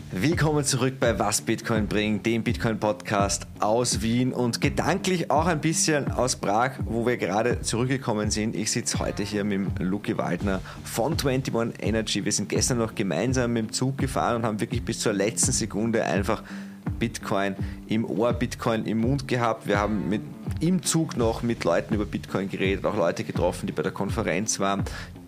Willkommen zurück bei Was Bitcoin bringt, dem Bitcoin-Podcast aus Wien und gedanklich auch ein bisschen aus Prag, wo wir gerade zurückgekommen sind. Ich sitze heute hier mit dem Luki Waldner von 21 Energy. Wir sind gestern noch gemeinsam mit dem Zug gefahren und haben wirklich bis zur letzten Sekunde einfach Bitcoin im Ohr, Bitcoin im Mund gehabt. Wir haben im Zug noch mit Leuten über Bitcoin geredet, auch Leute getroffen, die bei der Konferenz waren.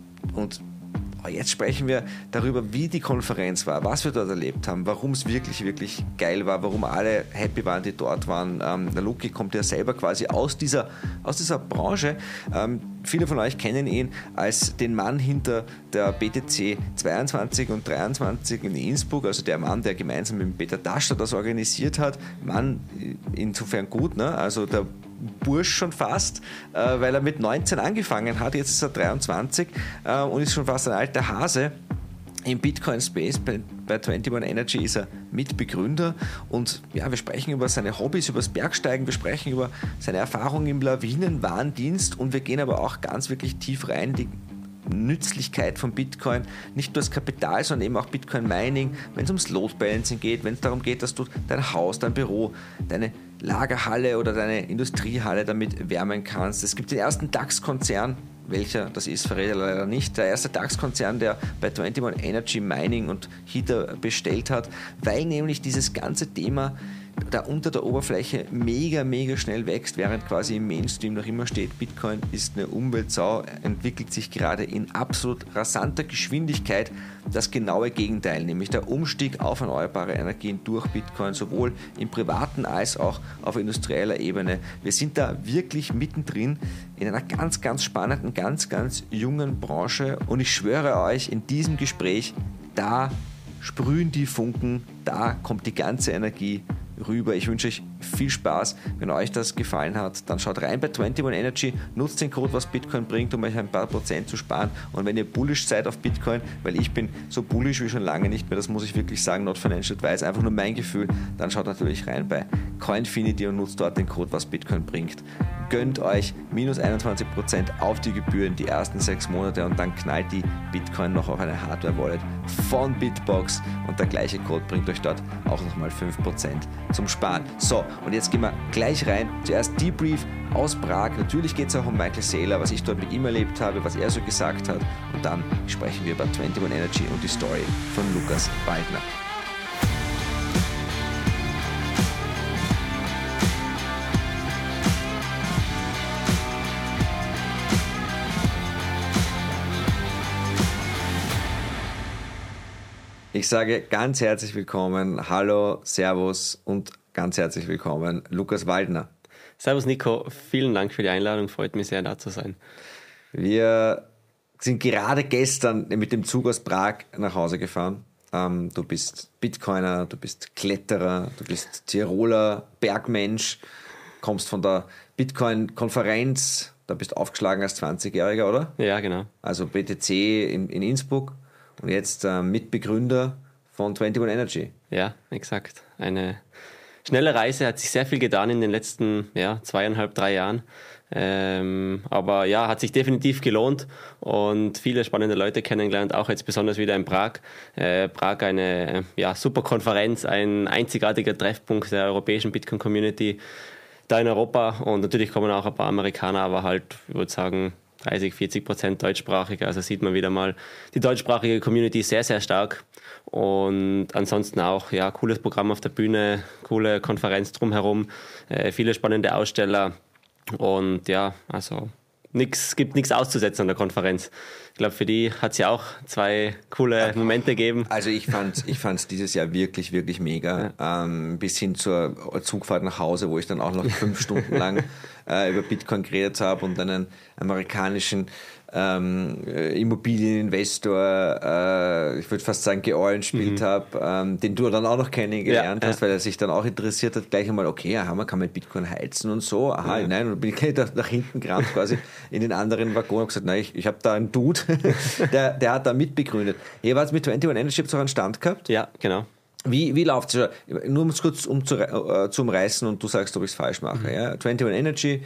Und jetzt sprechen wir darüber, wie die Konferenz war, was wir dort erlebt haben, warum es wirklich, wirklich geil war, warum alle happy waren, die dort waren. Der Luki kommt ja selber quasi aus dieser Branche. Viele von euch kennen ihn als den Mann hinter der BTC 22 und 23 in Innsbruck, also der Mann, der gemeinsam mit Peter Daschler das organisiert hat. Mann, insofern gut, ne? Also der Bursch schon fast, weil er mit 19 angefangen hat, jetzt ist er 23 und ist schon fast ein alter Hase. Im Bitcoin Space bei 21 Energy ist er Mitbegründer und ja, wir sprechen über seine Hobbys, über das Bergsteigen, wir sprechen über seine Erfahrungen im Lawinenwarndienst und wir gehen aber auch ganz wirklich tief rein, die Nützlichkeit von Bitcoin, nicht nur das Kapital, sondern eben auch Bitcoin Mining, wenn es ums Load Balancing geht, wenn es darum geht, dass du dein Haus, dein Büro, deine Lagerhalle oder deine Industriehalle damit wärmen kannst. Es gibt den ersten DAX-Konzern, welcher das ist, verrät er leider nicht. Der erste DAX-Konzern, der bei 21 Energy Mining und Heater bestellt hat, weil nämlich dieses ganze Thema da unter der Oberfläche mega schnell wächst, während quasi im Mainstream noch immer steht, Bitcoin ist eine Umweltsau, entwickelt sich gerade in absolut rasanter Geschwindigkeit das genaue Gegenteil, nämlich der Umstieg auf erneuerbare Energien durch Bitcoin, sowohl im privaten als auch auf industrieller Ebene. Wir sind da wirklich mittendrin in einer ganz spannenden, ganz jungen Branche und ich schwöre euch, in diesem Gespräch, da sprühen die Funken, da kommt die ganze Energie rüber. Ich wünsche euch viel Spaß. Wenn euch das gefallen hat, dann schaut rein bei 21 Energy, nutzt den Code, was Bitcoin bringt, um euch ein paar Prozent zu sparen. Und wenn ihr bullish seid auf Bitcoin, weil ich bin so bullish wie schon lange nicht mehr, das muss ich wirklich sagen, not financial advice, einfach nur mein Gefühl, dann schaut natürlich rein bei Coinfinity und nutzt dort den Code, was Bitcoin bringt. Gönnt euch minus 21% auf die Gebühren die ersten 6 Monate und dann knallt die Bitcoin noch auf eine Hardware-Wallet von Bitbox und der gleiche Code bringt euch dort auch nochmal 5% zum Sparen. So, und jetzt gehen wir gleich rein. Zuerst Debrief aus Prag. Natürlich geht es auch um Michael Saylor, was ich dort mit ihm erlebt habe, was er so gesagt hat. Und dann sprechen wir über 21 Energy und die Story von Lukas Waldner. Ich sage ganz herzlich willkommen, hallo, servus und ganz herzlich willkommen, Lukas Waldner. Servus Nico, vielen Dank für die Einladung, freut mich sehr, da zu sein. Wir sind gerade gestern mit dem Zug aus Prag nach Hause gefahren. Du bist Bitcoiner, du bist Kletterer, du bist Tiroler Bergmensch, kommst von der Bitcoin-Konferenz, da bist du aufgeschlagen als 20-Jähriger, oder? Ja, genau. Also BTC in Innsbruck. Und jetzt Mitbegründer von 21 Energy. Ja, exakt. Eine schnelle Reise, hat sich sehr viel getan in den letzten 2,5, 3 Jahren. Aber ja, hat sich definitiv gelohnt und viele spannende Leute kennengelernt, auch jetzt besonders wieder in Prag. Prag eine super Konferenz, ein einzigartiger Treffpunkt der europäischen Bitcoin-Community da in Europa. Und natürlich kommen auch ein paar Amerikaner, aber halt, ich würde sagen, 30-40% deutschsprachig, also sieht man wieder mal die deutschsprachige Community sehr stark und ansonsten auch cooles Programm auf der Bühne, coole Konferenz drumherum, viele spannende Aussteller und also gibt nichts auszusetzen an der Konferenz. Ich glaube, für die hat es ja auch 2 coole Momente gegeben. Also ich fand's dieses Jahr wirklich mega. Ja. Bis hin zur Zugfahrt nach Hause, wo ich dann auch noch 5 Stunden lang über Bitcoin geredet habe und einen amerikanischen Immobilieninvestor, ich würde fast sagen, georangespielt habe, den du dann auch noch kennengelernt hast, weil er sich dann auch interessiert hat, gleich einmal, okay, man kann mit Bitcoin heizen und so, nein, und dann bin ich nach hinten gerannt quasi in den anderen Waggon und gesagt, nein, ich habe da einen Dude, der hat da mitbegründet. Ihr wart mit 21 Energy, habt ihr auch einen Stand gehabt? Ja, genau. Wie läuft es? Nur um es kurz zu umreißen und du sagst, ob ich es falsch mache. Ja? 21 Energy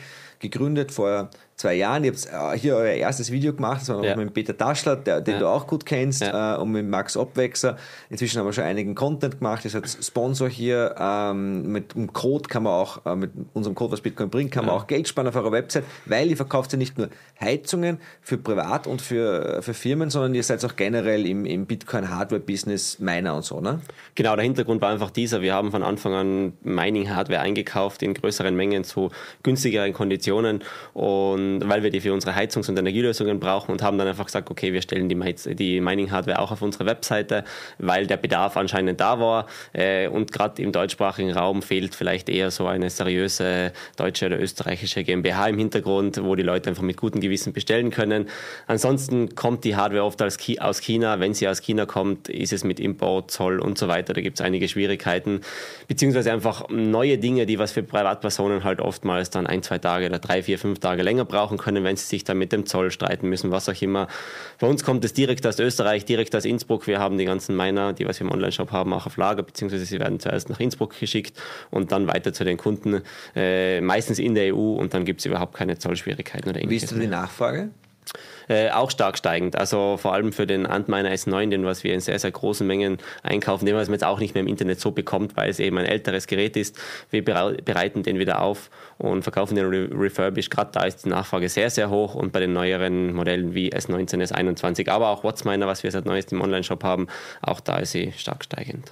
gegründet vor 2 Jahren. Ihr habt hier euer erstes Video gemacht, das war noch mit Peter Taschler, den du auch gut kennst, und mit Max Obwechser. Inzwischen haben wir schon einigen Content gemacht. Ihr seid Sponsor hier. Mit dem Code kann man auch, mit unserem Code, was Bitcoin bringt, kann man auch Geld sparen auf eurer Website, weil ihr verkauft ja nicht nur Heizungen für privat und für Firmen, sondern ihr seid auch generell im Bitcoin-Hardware-Business Miner und so, ne? Genau, der Hintergrund war einfach dieser. Wir haben von Anfang an Mining-Hardware eingekauft in größeren Mengen zu günstigeren Konditionen, und weil wir die für unsere Heizungs- und Energielösungen brauchen, und haben dann einfach gesagt, okay, wir stellen die Mining-Hardware auch auf unsere Webseite, weil der Bedarf anscheinend da war, und gerade im deutschsprachigen Raum fehlt vielleicht eher so eine seriöse deutsche oder österreichische GmbH im Hintergrund, wo die Leute einfach mit gutem Gewissen bestellen können. Ansonsten kommt die Hardware oft aus China. Wenn sie aus China kommt, ist es mit Import, Zoll und so weiter. Da gibt es einige Schwierigkeiten, beziehungsweise einfach neue Dinge, die was für Privatpersonen halt oftmals dann 1, 2 Tage oder 3, 4, 5 Tage länger brauchen können, wenn sie sich dann mit dem Zoll streiten müssen, was auch immer. Bei uns kommt es direkt aus Österreich, direkt aus Innsbruck. Wir haben die ganzen Miner, die was wir im Onlineshop haben, auch auf Lager, beziehungsweise sie werden zuerst nach Innsbruck geschickt und dann weiter zu den Kunden, meistens in der EU, und dann gibt es überhaupt keine Zollschwierigkeiten oder ähnliches. Wie ist denn die Nachfrage? Auch stark steigend. Also vor allem für den Antminer S9, den was wir in sehr, sehr großen Mengen einkaufen, den was man jetzt auch nicht mehr im Internet so bekommt, weil es eben ein älteres Gerät ist. Wir bereiten den wieder auf und verkaufen den refurbished. Gerade da ist die Nachfrage sehr, sehr hoch, und bei den neueren Modellen wie S19, S21, aber auch WhatsMiner, was wir seit neuestem im Onlineshop haben, auch da ist sie stark steigend.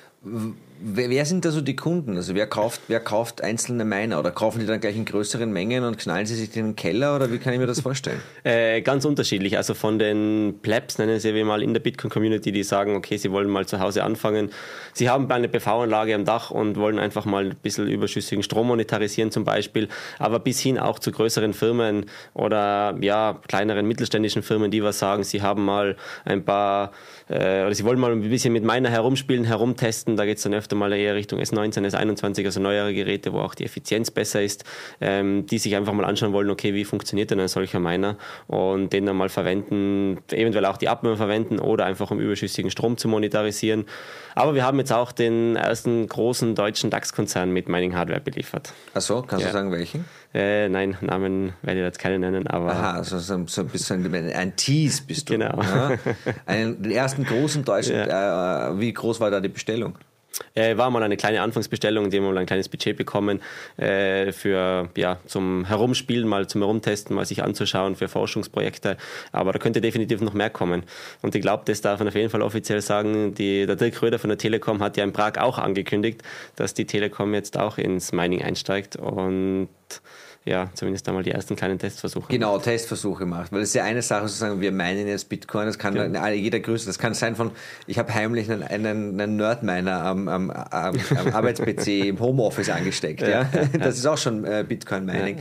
Wer sind da so die Kunden? Also wer kauft einzelne Miner, oder kaufen die dann gleich in größeren Mengen und knallen sie sich in den Keller, oder wie kann ich mir das vorstellen? Ganz unterschiedlich. Also von den Plebs, nennen sie wir mal, in der Bitcoin-Community, die sagen, okay, sie wollen mal zu Hause anfangen. Sie haben eine PV-Anlage am Dach und wollen einfach mal ein bisschen überschüssigen Strom monetarisieren zum Beispiel, aber bis hin auch zu größeren Firmen oder kleineren mittelständischen Firmen, die was sagen, sie haben mal ein paar, oder sie wollen mal ein bisschen mit Miner herumspielen, herumtesten. Da geht es dann öfter mal eher Richtung S19, S21, also neuere Geräte, wo auch die Effizienz besser ist, die sich einfach mal anschauen wollen, okay, wie funktioniert denn ein solcher Miner, und den dann mal verwenden, eventuell auch die Abwärme verwenden oder einfach um überschüssigen Strom zu monetarisieren. Aber wir haben jetzt auch den ersten großen deutschen DAX-Konzern mit Mining-Hardware beliefert. Ach so, kannst du sagen, welchen? Nein, Namen werde ich jetzt keine nennen, aber... Aha, also so ein bisschen ein Tease bist du. Genau. Ja? Den ersten großen deutschen, wie groß war da die Bestellung? War mal eine kleine Anfangsbestellung, die haben mal ein kleines Budget bekommen zum Herumspielen, mal zum Herumtesten, mal sich anzuschauen für Forschungsprojekte. Aber da könnte definitiv noch mehr kommen. Und ich glaube, das darf man auf jeden Fall offiziell sagen. Der Dirk Röder von der Telekom hat ja in Prag auch angekündigt, dass die Telekom jetzt auch ins Mining einsteigt und zumindest einmal die ersten kleinen Testversuche. Genau, Testversuche macht. Weil es ist ja eine Sache, sozusagen, wir meinen jetzt Bitcoin, das kann jeder Größe, das kann sein von, ich habe heimlich einen Nerd-Miner am Arbeits-PC im Homeoffice angesteckt. Ja. Das ist auch schon Bitcoin-Mining.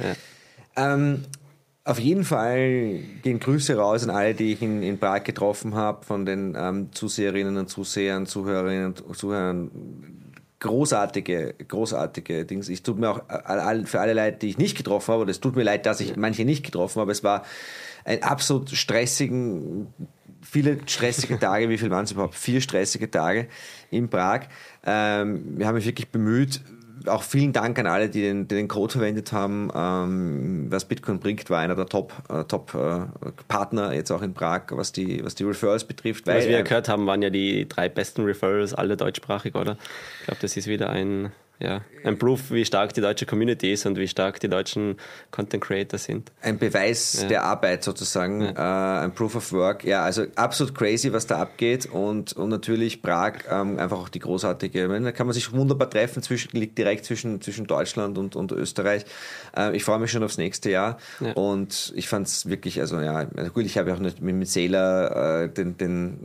Auf jeden Fall gehen Grüße raus an alle, die ich in Prag getroffen habe, von den Zuseherinnen und Zusehern, Zuhörerinnen und Zuhörern. Großartige Dings. Ich tut mir auch für alle Leute, die ich nicht getroffen habe, oder es tut mir leid, dass ich manche nicht getroffen habe. Es war ein absolut viele stressige Tage. Wie viel waren es überhaupt? 4 stressige Tage in Prag. Wir haben mich wirklich bemüht. Auch vielen Dank an alle, die den Code verwendet haben. Was Bitcoin bringt, war einer der Top-Partner jetzt auch in Prag, was die Referrals betrifft. Was wir gehört haben, waren ja die 3 besten Referrals, alle deutschsprachig, oder? Ich glaube, das ist wieder ein Proof, wie stark die deutsche Community ist und wie stark die deutschen Content Creator sind. Ein Beweis der Arbeit sozusagen, ein Proof of Work. Ja, also absolut crazy, was da abgeht, und natürlich Prag, einfach auch die großartige, da kann man sich wunderbar treffen, liegt direkt zwischen Deutschland und Österreich. Ich freue mich schon aufs nächste Jahr, und ich fand es wirklich, also gut, ich habe ja auch mit Sela den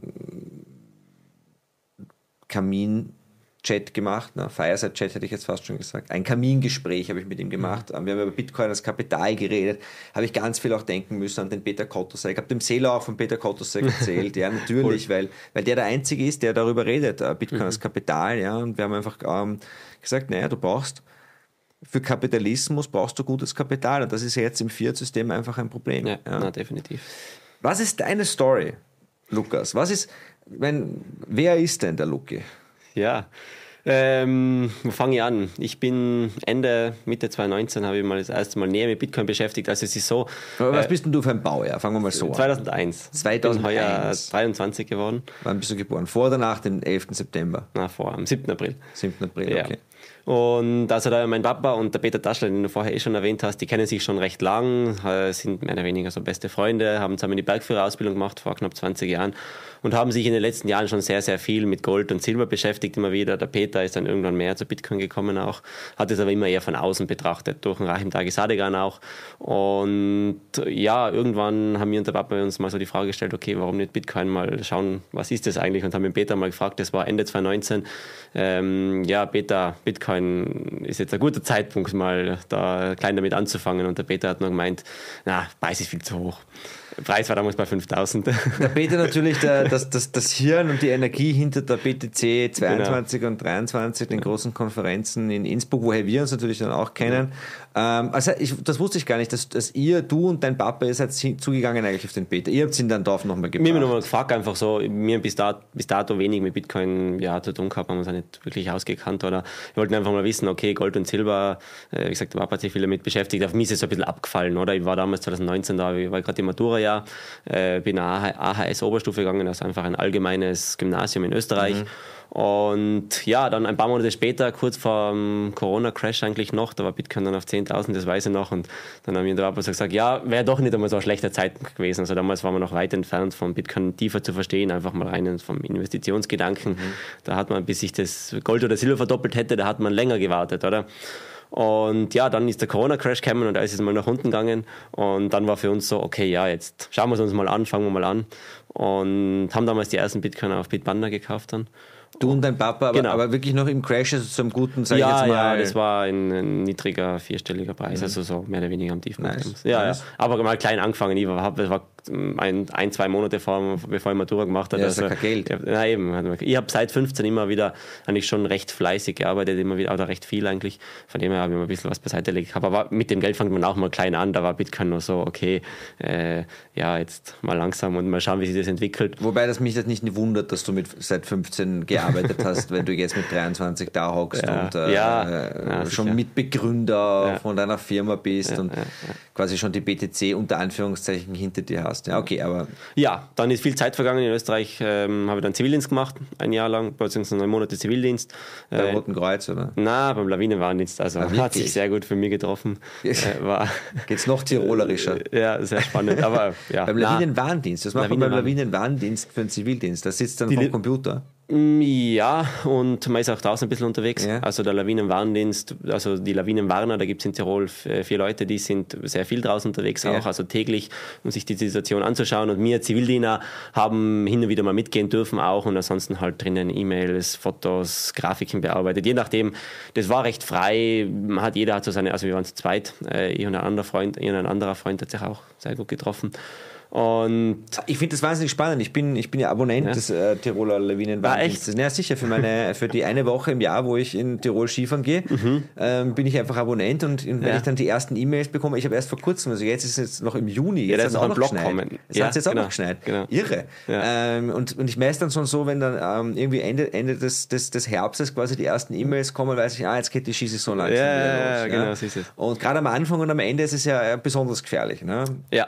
Kamin-Chat gemacht, Fireside-Chat hätte ich jetzt fast schon gesagt. Ein Kamingespräch habe ich mit ihm gemacht. Wir haben über Bitcoin als Kapital geredet. Habe ich ganz viel auch denken müssen an den Peter Kotosek. Ich habe dem Sela auch von Peter Kotosek erzählt. Ja, natürlich, cool. weil der Einzige ist, der darüber redet, Bitcoin als Kapital. Ja, und wir haben einfach gesagt, du brauchst für Kapitalismus brauchst du gutes Kapital. Und das ist ja jetzt im Fiat-System einfach ein Problem. Ja, definitiv. Was ist deine Story, Lukas? Wer ist denn der Luki? Ja, Wo fange ich an? Ich bin Mitte 2019 habe ich mal das erste Mal näher mit Bitcoin beschäftigt. Also es ist so. Aber was bist denn du für ein Baujahr? Fangen wir mal so an. 2001. 2001. Bin heuer 23 geworden. Wann bist du geboren? Vor oder nach dem 11. September? Am 7. April. 7. April, Ja. okay. Und also da mein Papa und der Peter Taschler, den du vorher schon erwähnt hast, die kennen sich schon recht lang, sind mehr oder weniger so beste Freunde, haben zusammen die Bergführerausbildung gemacht vor knapp 20 Jahren und haben sich in den letzten Jahren schon sehr, sehr viel mit Gold und Silber beschäftigt immer wieder. Der Peter ist dann irgendwann mehr zu Bitcoin gekommen auch, hat es aber immer eher von außen betrachtet, durch den Rahim Tagisadegan auch. Und ja, irgendwann haben wir und der Papa uns mal so die Frage gestellt, okay, warum nicht Bitcoin mal schauen, was ist das eigentlich? Und haben den Peter mal gefragt, das war Ende 2019, ja Peter, Bitcoin ist jetzt ein guter Zeitpunkt, mal da klein damit anzufangen. Und der Peter hat noch gemeint, na, Preis ist viel zu hoch. Der Preis war damals bei 5.000. Der Peter natürlich das Hirn und die Energie hinter der BTC 22 und 23, den großen Konferenzen in Innsbruck, woher wir uns natürlich dann auch kennen. Also das wusste ich gar nicht, dass du und dein Papa, ihr seid zugegangen eigentlich auf den Peter. Ihr habt ihn dann darauf nochmal gebracht. Mir haben nochmal gefragt, einfach so, mir bis dato wenig mit Bitcoin zu tun gehabt, haben wir uns auch nicht wirklich ausgekannt. Oder wir wollten einfach mal wissen, okay, Gold und Silber, wie gesagt, der Papa hat sich viel damit beschäftigt. Auf mich ist es so ein bisschen abgefallen, oder? Ich war damals 2019 da, ich war gerade im Matura-Jahr, bin AHS-Oberstufe gegangen, das ist einfach ein allgemeines Gymnasium in Österreich. Und ja, dann ein paar Monate später, kurz vor dem Corona-Crash eigentlich noch, da war Bitcoin dann auf 10.000, das weiß ich noch. Und dann haben wir der Papa so gesagt, ja, wäre doch nicht einmal so ein schlechter Zeitpunkt gewesen. Also damals waren wir noch weit entfernt, vom Bitcoin tiefer zu verstehen, einfach mal rein vom Investitionsgedanken. Da hat man, bis sich das Gold oder Silber verdoppelt hätte, da hat man länger gewartet, oder? Und ja, dann ist der Corona-Crash gekommen und da ist es mal nach unten gegangen. Und dann war für uns so, okay, ja, jetzt schauen wir es uns mal an, fangen wir mal an. Und haben damals die ersten Bitcoin auf Bitpanda gekauft dann. Du und dein Papa, aber, Genau. aber wirklich noch im Crash, also zum guten, sag ich Ja, jetzt mal. ja, das war ein niedriger, vierstelliger Preis, also so mehr oder weniger am Tiefpunkt. Nice. Ja, Nice. ja, aber mal klein angefangen. Das war zwei Monate bevor ich Matura gemacht habe. Ja, das ist ja kein Geld. Ja, eben. Ich habe seit 15 immer wieder eigentlich schon recht fleißig gearbeitet, immer wieder, oder recht viel eigentlich. Von dem her habe ich immer ein bisschen was beiseite gelegt. Aber mit dem Geld fängt man auch mal klein an. Da war Bitcoin nur so, okay, ja, jetzt mal langsam und mal schauen, wie sich das entwickelt. Wobei das mich das nicht wundert, dass du seit 15 gearbeitet hast, wenn du jetzt mit 23 da hockst Ja. und Ja, schon sicher. Mitbegründer von deiner Firma bist und ja. quasi schon die BTC unter Anführungszeichen hinter dir hast. Ja, okay, aber Ja, dann ist viel Zeit vergangen in Österreich. Habe ich dann Zivildienst gemacht, ein Jahr lang, beziehungsweise 9 Monate Zivildienst. beim Roten Kreuz, oder? Na, beim Lawinenwarndienst. Also Ah, hat sich wirklich? sehr gut für mich getroffen. War Geht's noch tirolerischer? ja sehr spannend. Aber ja. Beim Lawinenwarndienst, was macht man beim Lawinenwarndienst für einen Zivildienst? Da sitzt dann vom Computer. Ja, und man ist auch draußen ein bisschen unterwegs. Ja. Also der Lawinenwarndienst, also die Lawinenwarner, da gibt es in Tirol 4 Leute, die sind sehr viel draußen unterwegs auch, also täglich, um sich die Situation anzuschauen. Und wir Zivildiener haben hin und wieder mal mitgehen dürfen auch und ansonsten halt drinnen E-Mails, Fotos, Grafiken bearbeitet. Je nachdem, das war recht frei, jeder hat so seine, also wir waren zu zweit, ich und ein anderer Freund hat sich auch sehr gut getroffen. Und Ich finde das wahnsinnig spannend. Ich bin ja Abonnent des Tiroler Lawinenwarndienstes. Ja, sicher, für die eine Woche im Jahr, wo ich in Tirol Skifahren gehe, bin ich einfach Abonnent und wenn ich dann die ersten E-Mails bekomme, ich habe erst vor kurzem, also jetzt ist es noch im Juni, Ja, jetzt da hat ist es noch auch ein noch Blog geschneit. kommen. Es hat jetzt auch noch geschneit. Genau. Irre. Ja. Und ich messe dann schon so, wenn dann irgendwie Ende des Herbstes quasi die ersten E-Mails kommen, weiß ich, jetzt geht die Skisaison langsam wieder los. genau, so ist es. Und gerade am Anfang und am Ende ist es ja besonders gefährlich. Ne?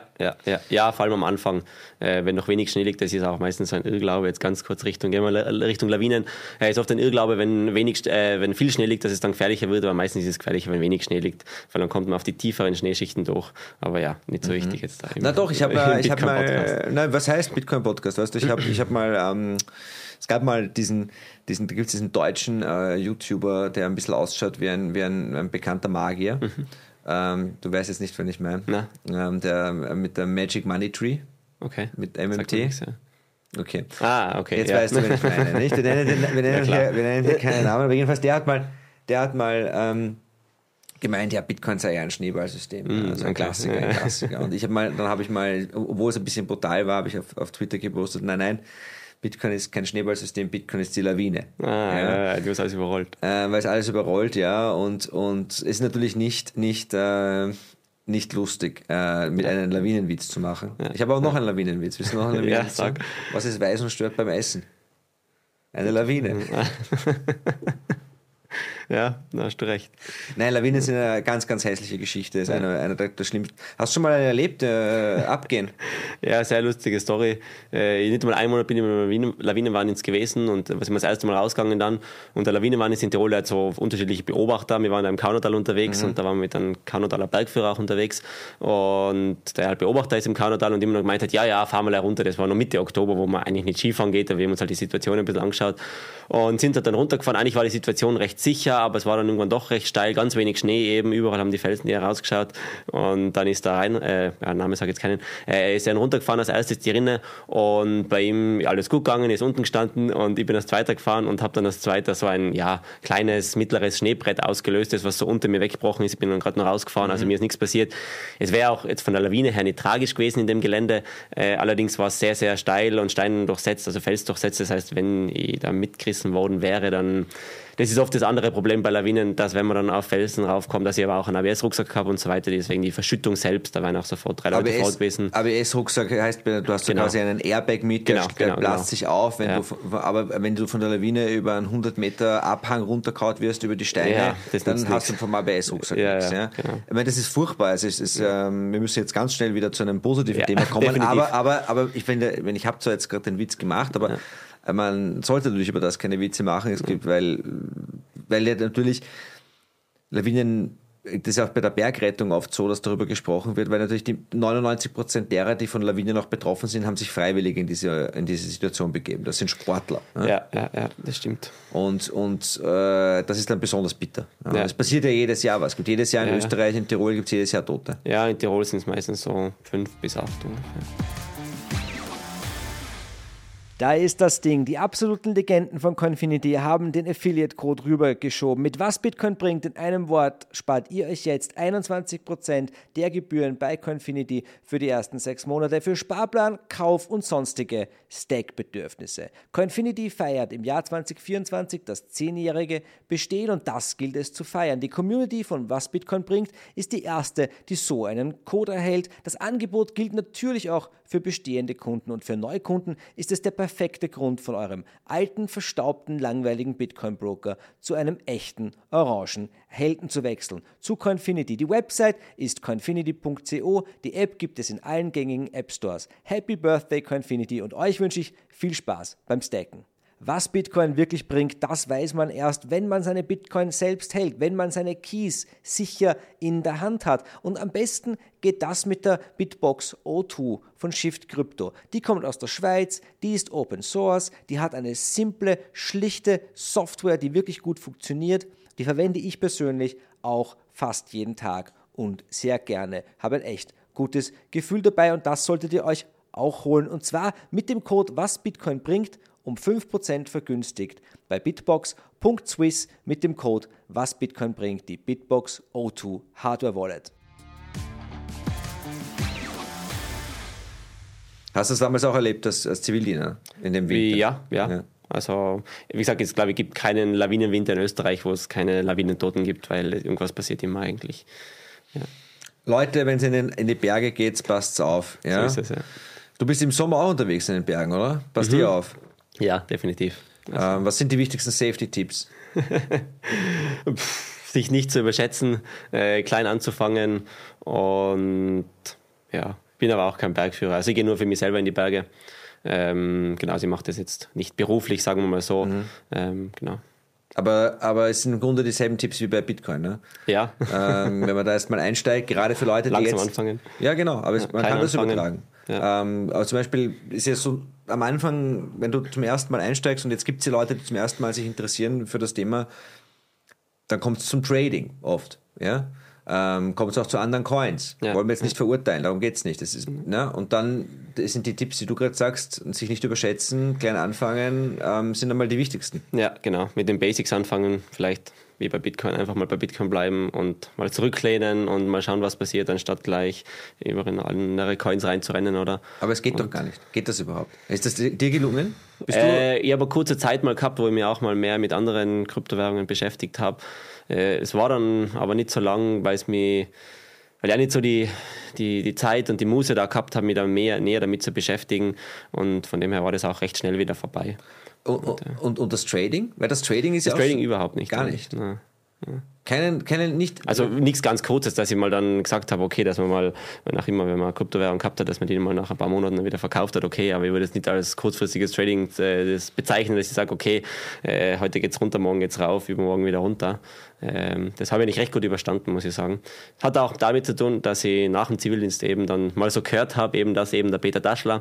Ja, vor allem am Anfang, wenn noch wenig Schnee liegt, das ist auch meistens so ein Irrglaube, jetzt ganz kurz Richtung Lawinen, ist oft ein Irrglaube, wenn viel Schnee liegt, dass es dann gefährlicher wird, aber meistens ist es gefährlicher, wenn wenig Schnee liegt, weil dann kommt man auf die tieferen Schneeschichten durch, aber ja, nicht so wichtig jetzt da. Na doch, ich habe mal, nein, was heißt Bitcoin-Podcast? Weißt du, ich hab mal, es gab mal da gibt es diesen deutschen YouTuber, der ein bisschen ausschaut wie ein bekannter Magier. Du weißt jetzt nicht, wen ich meine. Der mit der Magic Money Tree. Okay. Mit Sagt MMT. mir nichts, ja. Okay. Okay. Jetzt ja. weißt du, wen ich meine. Nicht? Wir nennen hier keinen Namen, aber jedenfalls der hat mal gemeint, ja, Bitcoin sei ja ein Schneeballsystem. Also ein Klassiker. Und dann habe ich mal, obwohl es ein bisschen brutal war, habe ich auf Twitter gepostet, nein, Bitcoin ist kein Schneeballsystem, Bitcoin ist die Lawine. Du hast alles überrollt. Weil es alles überrollt, ja, und es ist natürlich nicht lustig, mit einem Lawinenwitz zu machen. Ja. Ich habe auch noch einen Lawinenwitz. Willst du noch einen Lawinenwitz? Sag. Was ist weiß und stört beim Essen? Eine Lawine. Ja, da hast du recht. Nein, Lawinen sind eine ganz, ganz hässliche Geschichte. Das ist eine der schlimmsten. Hast du schon mal erlebt, abgehen? Ja, sehr lustige Story. Nicht mal einen Monat bin ich mit dem Lawinenwarnens gewesen und was sind wir das erste Mal rausgegangen dann. Und der Lawinenwarn ist in Tirol, der hat so unterschiedliche Beobachter. Wir waren da im Kaunertal unterwegs und da waren wir mit einem Kaunertaler Bergführer auch unterwegs. Und der halt Beobachter ist im Kaunertal und immer noch gemeint hat, ja, fahr mal herunter. Das war noch Mitte Oktober, wo man eigentlich nicht Skifahren geht. Aber wir haben uns halt die Situation ein bisschen angeschaut und sind halt dann runtergefahren. Eigentlich war die Situation recht sicher, aber es war dann irgendwann doch recht steil, ganz wenig Schnee eben. Überall haben die Felsen näher rausgeschaut. Und dann ist da rein, Name sage ich jetzt keinen, ist dann runtergefahren als erstes die Rinne und bei ihm alles gut gegangen, ist unten gestanden und ich bin als Zweiter gefahren und habe dann als Zweiter so ein kleines, mittleres Schneebrett ausgelöst, das was so unter mir weggebrochen ist. Ich bin dann gerade noch rausgefahren, also mir ist nichts passiert. Es wäre auch jetzt von der Lawine her nicht tragisch gewesen in dem Gelände, allerdings war es sehr, sehr steil und steindurchsetzt, also felsdurchsetzt. Das heißt, wenn ich da mitgerissen worden wäre, dann das ist oft das andere Problem bei Lawinen, dass wenn man dann auf Felsen raufkommt, dass ich aber auch einen ABS-Rucksack habe und so weiter, deswegen die Verschüttung selbst, da waren auch sofort 3 Leute vor gewesen. ABS-Rucksack heißt, du hast quasi einen Airbag mit, der bläst sich auf, aber wenn du von der Lawine über einen 100 Meter Abhang runtergehauen wirst über die Steine, dann hast du vom ABS-Rucksack nichts. Ja. Genau. Ich meine, das ist furchtbar. Wir müssen jetzt ganz schnell wieder zu einem positiven Thema kommen, aber ich finde, ich habe zwar jetzt gerade den Witz gemacht, aber man sollte natürlich über das keine Witze machen. Es gibt, weil ja natürlich Lawinen, das ist auch bei der Bergrettung oft so, dass darüber gesprochen wird, weil natürlich die 99% derer, die von Lawinen noch betroffen sind, haben sich freiwillig in diese Situation begeben. Das sind Sportler. Ja, das stimmt. Und das ist dann besonders bitter. Es passiert ja jedes Jahr was. Es gibt jedes Jahr in Österreich, in Tirol gibt es jedes Jahr Tote. Ja, in Tirol sind es meistens so 5 bis 8 ungefähr. Da ist das Ding. Die absoluten Legenden von Coinfinity haben den Affiliate-Code rübergeschoben. Mit was Bitcoin bringt, in einem Wort, spart ihr euch jetzt 21% der Gebühren bei Coinfinity für die ersten 6 Monate für Sparplan, Kauf und sonstige Stack-Bedürfnisse. Coinfinity feiert im Jahr 2024 das 10-jährige Bestehen und das gilt es zu feiern. Die Community von Was Bitcoin bringt ist die erste, die so einen Code erhält. Das Angebot gilt natürlich auch für bestehende Kunden und für Neukunden ist es der perfekte Grund, von eurem alten, verstaubten, langweiligen Bitcoin-Broker zu einem echten, orangen Helden zu wechseln. Zu Coinfinity. Die Website ist coinfinity.co. Die App gibt es in allen gängigen App-Stores. Happy Birthday Coinfinity und euch wünsche ich viel Spaß beim Stacken. Was Bitcoin wirklich bringt, das weiß man erst, wenn man seine Bitcoin selbst hält, wenn man seine Keys sicher in der Hand hat. Und am besten geht das mit der Bitbox O2 von Shift Crypto. Die kommt aus der Schweiz, die ist Open Source, die hat eine simple, schlichte Software, die wirklich gut funktioniert. Die verwende ich persönlich auch fast jeden Tag und sehr gerne. Habe ein echt gutes Gefühl dabei und das solltet ihr euch auch holen. Und zwar mit dem Code Was Bitcoin bringt um 5% vergünstigt bei bitbox.swiss mit dem Code Was Bitcoin bringt, die Bitbox O2 Hardware Wallet. Hast du es damals auch erlebt als Zivildiener in dem Winter? Ja. Also, wie gesagt, jetzt glaube ich, gibt keinen Lawinenwinter in Österreich, wo es keine Lawinentoten gibt, weil irgendwas passiert immer eigentlich. Ja. Leute, wenn es in die Berge geht, passt auf. Ja? So ist es, ja. Du bist im Sommer auch unterwegs in den Bergen, oder? Passt dir auf? Ja, definitiv. Was sind die wichtigsten Safety-Tipps? Sich nicht zu überschätzen, klein anzufangen und bin aber auch kein Bergführer. Also ich gehe nur für mich selber in die Berge. Also ich mache das jetzt nicht beruflich, sagen wir mal so. Genau. Aber es sind im Grunde dieselben Tipps wie bei Bitcoin, ne? Ja. Wenn man da erstmal einsteigt, gerade für Leute, die langsam anfangen. Ja, genau, aber man kann das übertragen. Ja. Aber zum Beispiel ist ja so am Anfang, wenn du zum ersten Mal einsteigst und jetzt gibt es die Leute, die zum ersten Mal sich interessieren für das Thema, dann kommt es zum Trading oft, ja. Kommt es auch zu anderen Coins. Ja. Wollen wir jetzt nicht verurteilen, darum geht es nicht. Das ist, ne? Und dann sind die Tipps, die du gerade sagst, sich nicht überschätzen, klein anfangen, sind einmal die wichtigsten. Ja, genau. Mit den Basics anfangen, vielleicht wie bei Bitcoin, einfach mal bei Bitcoin bleiben und mal zurücklehnen und mal schauen, was passiert, anstatt gleich über in andere Coins reinzurennen, oder? Aber es geht doch gar nicht. Geht das überhaupt? Ist das dir gelungen? Ich habe eine kurze Zeit mal gehabt, wo ich mich auch mal mehr mit anderen Kryptowährungen beschäftigt habe. Es war dann aber nicht so lang, weil ich auch nicht so die Zeit und die Muße da gehabt habe, mich da näher damit zu beschäftigen, und von dem her war das auch recht schnell wieder vorbei. Und das Trading? Weil das Trading ist das Trading überhaupt nicht. Gar nicht? Nicht. Also nichts ganz Kurzes, dass ich mal dann gesagt habe, okay, dass man mal, nach immer, wenn man Kryptowährung gehabt hat, dass man die mal nach ein paar Monaten dann wieder verkauft hat, okay, aber ich würde es nicht als kurzfristiges Trading das bezeichnen, dass ich sage, okay, heute geht's runter, morgen geht's rauf, übermorgen wieder runter. Das habe ich nicht recht gut überstanden, muss ich sagen. Hat auch damit zu tun, dass ich nach dem Zivildienst eben dann mal so gehört habe, eben, dass eben der Peter Daschler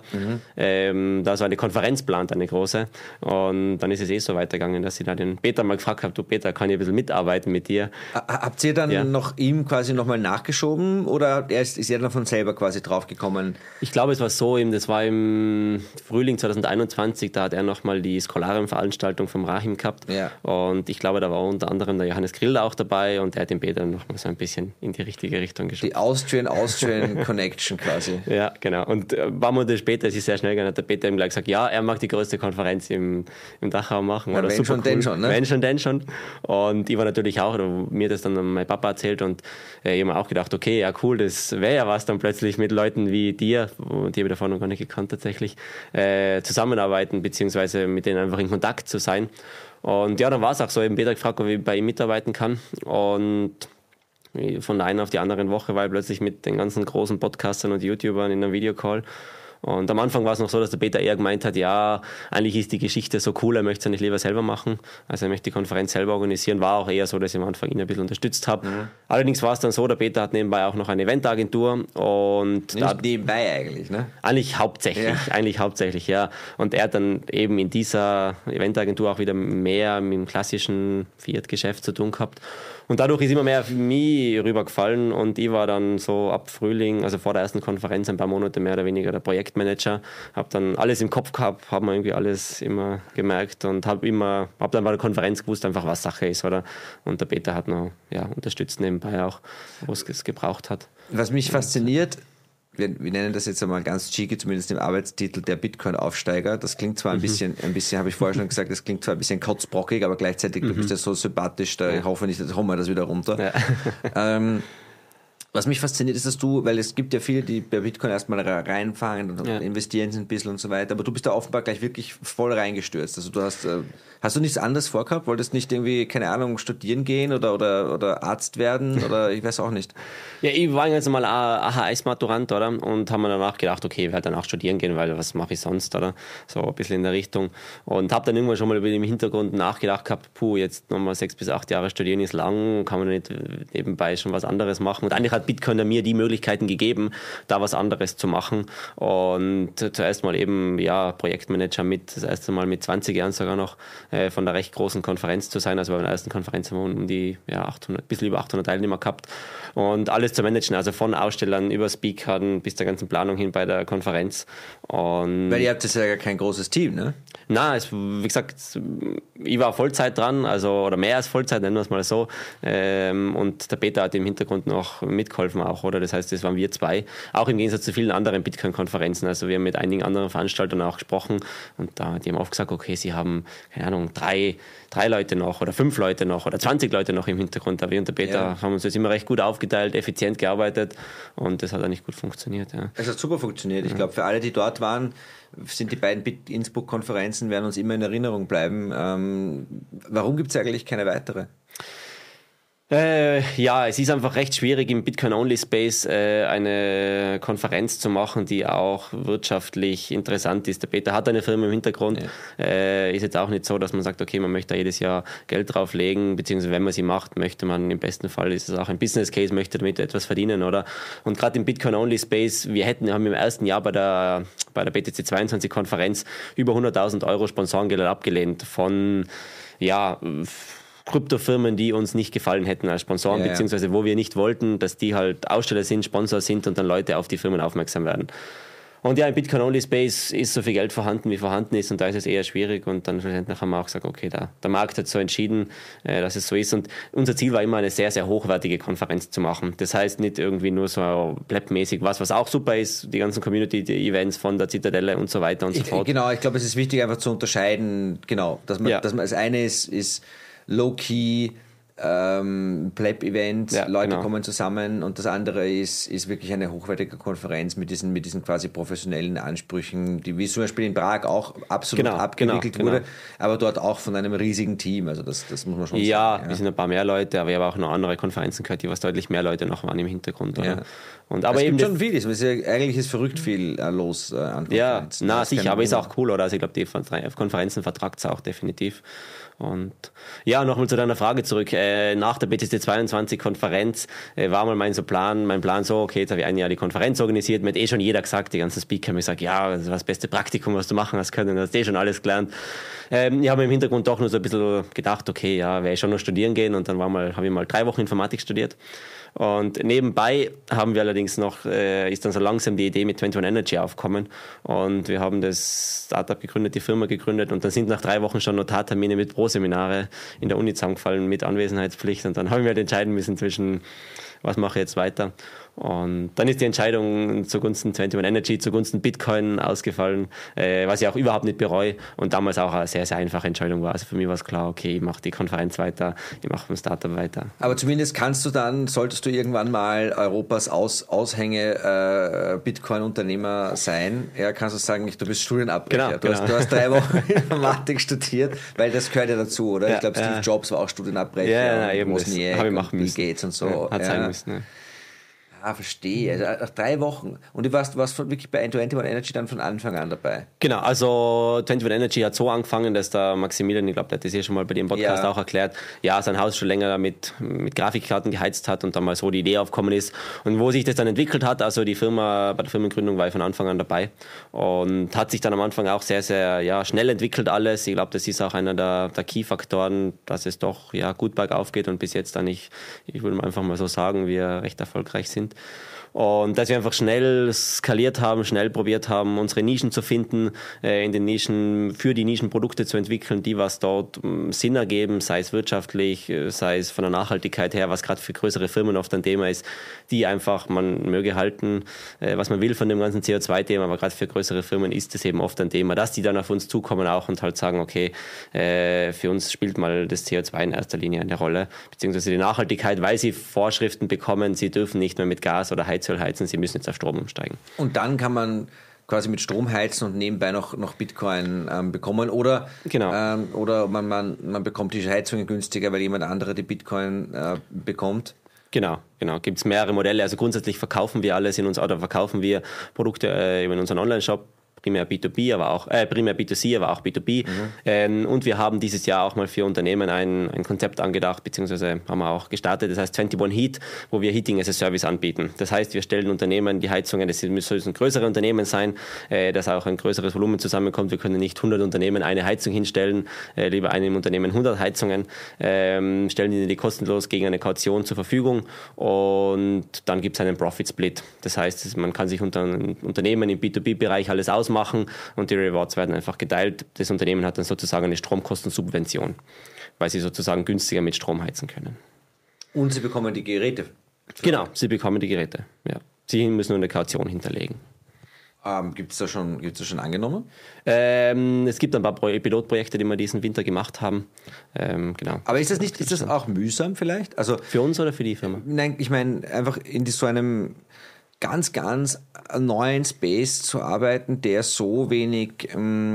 da so eine Konferenz plant, eine große. Und dann ist es so weitergegangen, dass ich da den Peter mal gefragt habe, du Peter, kann ich ein bisschen mitarbeiten mit dir? Habt ihr dann noch ihm quasi nochmal nachgeschoben oder ist er dann von selber quasi draufgekommen? Ich glaube, es war so, das war im Frühling 2021, da hat er nochmal die Scholarium-Veranstaltung vom Rahim gehabt. Ja. Und ich glaube, da war unter anderem der Johannes Grill auch dabei und der hat den Peter nochmal so ein bisschen in die richtige Richtung geschoben. Die Austrian Connection quasi. Ja, genau. Und ein paar Monate später ist es sehr schnell gegangen, hat der Peter ihm gleich gesagt, ja, er mag die größte Konferenz im Dachraum machen. Ja, wenn schon, denn schon, ne? Wenn schon, denn schon. Und ich war natürlich auch, mir das dann mein Papa erzählt und ich habe mir auch gedacht, okay, ja cool, das wäre ja was dann plötzlich mit Leuten wie dir, die habe ich davor noch gar nicht gekannt tatsächlich, zusammenarbeiten beziehungsweise mit denen einfach in Kontakt zu sein. Und ja, dann war es auch so, eben Peter gefragt, ob ich bei ihm mitarbeiten kann und von der einen auf die andere Woche war ich plötzlich mit den ganzen großen Podcastern und YouTubern in einem Videocall. Und am Anfang war es noch so, dass der Peter eher gemeint hat, ja, eigentlich ist die Geschichte so cool, er möchte es ja nicht lieber selber machen. Also er möchte die Konferenz selber organisieren. War auch eher so, dass ich am Anfang ihn ein bisschen unterstützt habe. Mhm. Allerdings war es dann so, der Peter hat nebenbei auch noch eine Eventagentur. Und nicht nebenbei eigentlich, ne? Eigentlich hauptsächlich, ja. Und er hat dann eben in dieser Eventagentur auch wieder mehr mit dem klassischen Fiat-Geschäft zu tun gehabt. Und dadurch ist immer mehr auf mich rübergefallen und ich war dann so ab Frühling, also vor der ersten Konferenz, ein paar Monate mehr oder weniger der Projektmanager, habe dann alles im Kopf gehabt, habe mir irgendwie alles immer gemerkt und habe dann bei der Konferenz gewusst, einfach was Sache ist, oder? Und der Peter hat noch unterstützt nebenbei auch, wo es gebraucht hat. Was mich fasziniert, wir nennen das jetzt einmal ganz cheeky, zumindest im Arbeitstitel, der Bitcoin-Aufsteiger. Das klingt zwar ein bisschen, habe ich vorher schon gesagt, das klingt zwar ein bisschen kotzbrockig, aber gleichzeitig, du bist ja so sympathisch, da hoffe ich, holen wir das wieder runter. Ja. Was mich fasziniert ist, dass weil es gibt ja viele, die bei Bitcoin erstmal reinfangen und investieren ein bisschen und so weiter, aber du bist da offenbar gleich wirklich voll reingestürzt. Also hast du nichts anderes vorgehabt? Wolltest nicht irgendwie, keine Ahnung, studieren gehen oder Arzt werden oder ich weiß auch nicht. Ja, ich war ganz normal AHS-Maturant, oder? Und haben mir danach gedacht, okay, ich werde danach studieren gehen, weil was mache ich sonst, oder? So ein bisschen in der Richtung. Und habe dann irgendwann schon mal im Hintergrund nachgedacht gehabt, jetzt nochmal 6 bis 8 Jahre studieren ist lang, kann man nicht nebenbei schon was anderes machen. Und eigentlich hat Bitcoin mir die Möglichkeiten gegeben, da was anderes zu machen. Und zuerst mal eben, Projektmanager das erste Mal mit 20 Jahren sogar noch von der recht großen Konferenz zu sein. Also bei der ersten Konferenz haben wir um die 800, bisschen über 800 Teilnehmer gehabt. Und alles zu managen, also von Ausstellern über Speakern bis der ganzen Planung hin bei der Konferenz. Und weil ihr habt ja gar kein großes Team, ne? Nein, wie gesagt, ich war Vollzeit dran, oder mehr als Vollzeit, nennen wir es mal so. Und der Peter hat im Hintergrund noch mitgeholfen auch, oder? Das heißt, das waren wir zwei. Auch im Gegensatz zu vielen anderen Bitcoin-Konferenzen. Also wir haben mit einigen anderen Veranstaltern auch gesprochen und die haben oft gesagt, okay, sie haben, keine Ahnung, drei Leute noch oder 5 Leute noch oder 20 Leute noch im Hintergrund. Aber wir und der Peter haben uns das immer recht gut aufgeteilt, effizient gearbeitet und das hat eigentlich gut funktioniert. Ja. Es hat super funktioniert. Ich glaube, für alle, die dort waren, sind die beiden Innsbruck-Konferenzen, werden uns immer in Erinnerung bleiben. Warum gibt es eigentlich keine weitere? Es ist einfach recht schwierig im Bitcoin-Only-Space eine Konferenz zu machen, die auch wirtschaftlich interessant ist. Der Peter hat eine Firma im Hintergrund. Ist jetzt auch nicht so, dass man sagt, okay, man möchte da jedes Jahr Geld drauflegen, beziehungsweise wenn man sie macht, möchte man im besten Fall, ist es auch ein Business Case, möchte damit etwas verdienen, oder? Und gerade im Bitcoin-Only-Space, haben im ersten Jahr bei der BTC 22 Konferenz über 100.000 Euro Sponsorengelder abgelehnt von, Kryptofirmen, die uns nicht gefallen hätten als Sponsoren, beziehungsweise wo wir nicht wollten, dass die halt Aussteller sind, Sponsor sind und dann Leute auf die Firmen aufmerksam werden. Und im Bitcoin-Only-Space ist so viel Geld vorhanden, wie vorhanden ist und da ist es eher schwierig und dann schlussendlich haben wir auch gesagt, okay, der Markt hat so entschieden, dass es so ist und unser Ziel war immer eine sehr, sehr hochwertige Konferenz zu machen. Das heißt nicht irgendwie nur so plebmäßig was auch super ist, die ganzen Community-Events von der Zitadelle und so weiter und so fort. Genau, ich glaube, es ist wichtig einfach zu unterscheiden, dass man das eine ist low-key, Pleb-Event, Ja, Leute genau. kommen zusammen und das andere ist wirklich eine hochwertige Konferenz mit diesen quasi professionellen Ansprüchen, die wie zum Beispiel in Prag auch absolut abgewickelt wurde, aber dort auch von einem riesigen Team, also das muss man schon sagen. Ja, wir sind ein paar mehr Leute, aber ich habe auch noch andere Konferenzen gehört, die was deutlich mehr Leute noch waren im Hintergrund. Oder? Ja. Und, aber es eben gibt schon viel, eigentlich ist verrückt viel los an ja, Konferenzen. sicher, aber ist auch cool, oder? Also ich glaube, die Konferenzen vertragt es auch definitiv. Und ja, nochmal zu deiner Frage zurück. Nach der BTC 22 Konferenz war mal mein Plan so, okay, jetzt habe ich ein Jahr die Konferenz organisiert, mir hat schon jeder gesagt, die ganzen Speaker haben gesagt, ja, das war das beste Praktikum, was du machen hast können, du hast schon alles gelernt. Ich habe mir im Hintergrund doch nur so ein bisschen gedacht, okay, ja, werde ich schon noch studieren gehen, und dann habe ich mal 3 Wochen Informatik studiert. Und nebenbei haben wir allerdings noch, ist dann so langsam die Idee mit 21 Energy aufgekommen, und wir haben das Startup gegründet, die Firma gegründet, und dann sind nach 3 Wochen schon Notartermine mit Pro-Seminare in der Uni zusammengefallen mit Anwesenheitspflicht, und dann haben wir halt entscheiden müssen zwischen, was mache ich jetzt weiter. Und dann ist die Entscheidung zugunsten 21 Energy, zugunsten Bitcoin ausgefallen, was ich auch überhaupt nicht bereue, und damals auch eine sehr, sehr einfache Entscheidung war. Also für mich war es klar, okay, ich mache die Konferenz weiter, ich mache ein Startup weiter. Aber zumindest solltest du irgendwann mal Europas Aushänge Bitcoin-Unternehmer sein, ja, kannst du sagen, du bist Studienabbrecher. Genau. Du hast 3 Wochen Informatik studiert, weil das gehört ja dazu, oder? Ja, ich glaube, Steve Jobs war auch Studienabbrecher. Ja, eben, das habe ich machen müssen. Bill Gates und so. Hat sein müssen, ja. Ah, verstehe. Also nach 3 Wochen. Und du warst wirklich bei 21 Energy dann von Anfang an dabei? Genau, also 21 Energy hat so angefangen, dass der Maximilian, ich glaube, der hat das hier schon mal bei dem Podcast auch erklärt, ja, sein Haus schon länger mit Grafikkarten geheizt hat und dann mal so die Idee aufgekommen ist. Und wo sich das dann entwickelt hat, also bei der Firmengründung war ich von Anfang an dabei und hat sich dann am Anfang auch sehr, sehr schnell entwickelt alles. Ich glaube, das ist auch einer der Key-Faktoren, dass es doch gut bergauf geht und bis jetzt dann ich würde einfach mal so sagen, wir recht erfolgreich sind. Und dass wir einfach schnell skaliert haben, schnell probiert haben, unsere Nischen zu finden, in den Nischen, für die Nischen Produkte zu entwickeln, die was dort Sinn ergeben, sei es wirtschaftlich, sei es von der Nachhaltigkeit her, was gerade für größere Firmen oft ein Thema ist, die einfach, man möge halten, was man will von dem ganzen CO2-Thema, aber gerade für größere Firmen ist es eben oft ein Thema, dass die dann auf uns zukommen auch und halt sagen, okay, für uns spielt mal das CO2 in erster Linie eine Rolle, beziehungsweise die Nachhaltigkeit, weil sie Vorschriften bekommen, sie dürfen nicht mehr mit Gas oder Heizöl heizen, sie müssen jetzt auf Strom umsteigen. Und dann kann man quasi mit Strom heizen und nebenbei noch Bitcoin bekommen, oder oder man bekommt die Heizungen günstiger, weil jemand andere die Bitcoin bekommt. Genau. Gibt es mehrere Modelle. Also grundsätzlich verkaufen wir Produkte in unseren Online-Shop. Primär B2B, primär B2C, aber auch B2B. Und wir haben dieses Jahr auch mal für Unternehmen ein Konzept angedacht, beziehungsweise haben wir auch gestartet, das heißt 21 Heat, wo wir Heating as a Service anbieten. Das heißt, wir stellen Unternehmen die Heizungen, das müssen größere Unternehmen sein, dass auch ein größeres Volumen zusammenkommt. Wir können nicht 100 Unternehmen eine Heizung hinstellen, lieber einem Unternehmen 100 Heizungen, stellen die kostenlos gegen eine Kaution zur Verfügung, und dann gibt es einen Profit Split. Das heißt, man kann sich unter Unternehmen im B2B-Bereich alles ausmachen, und die Rewards werden einfach geteilt. Das Unternehmen hat dann sozusagen eine Stromkostensubvention, weil sie sozusagen günstiger mit Strom heizen können. Und sie bekommen die Geräte. Genau, sie bekommen die Geräte. Ja. Sie müssen nur eine Kaution hinterlegen. Gibt es da schon angenommen? Es gibt ein paar Pilotprojekte, die wir diesen Winter gemacht haben. Genau. Aber ist das auch mühsam vielleicht? Also für uns oder für die Firma? Nein, ich meine einfach in so einem ganz, ganz neuen Space zu arbeiten, der so wenig,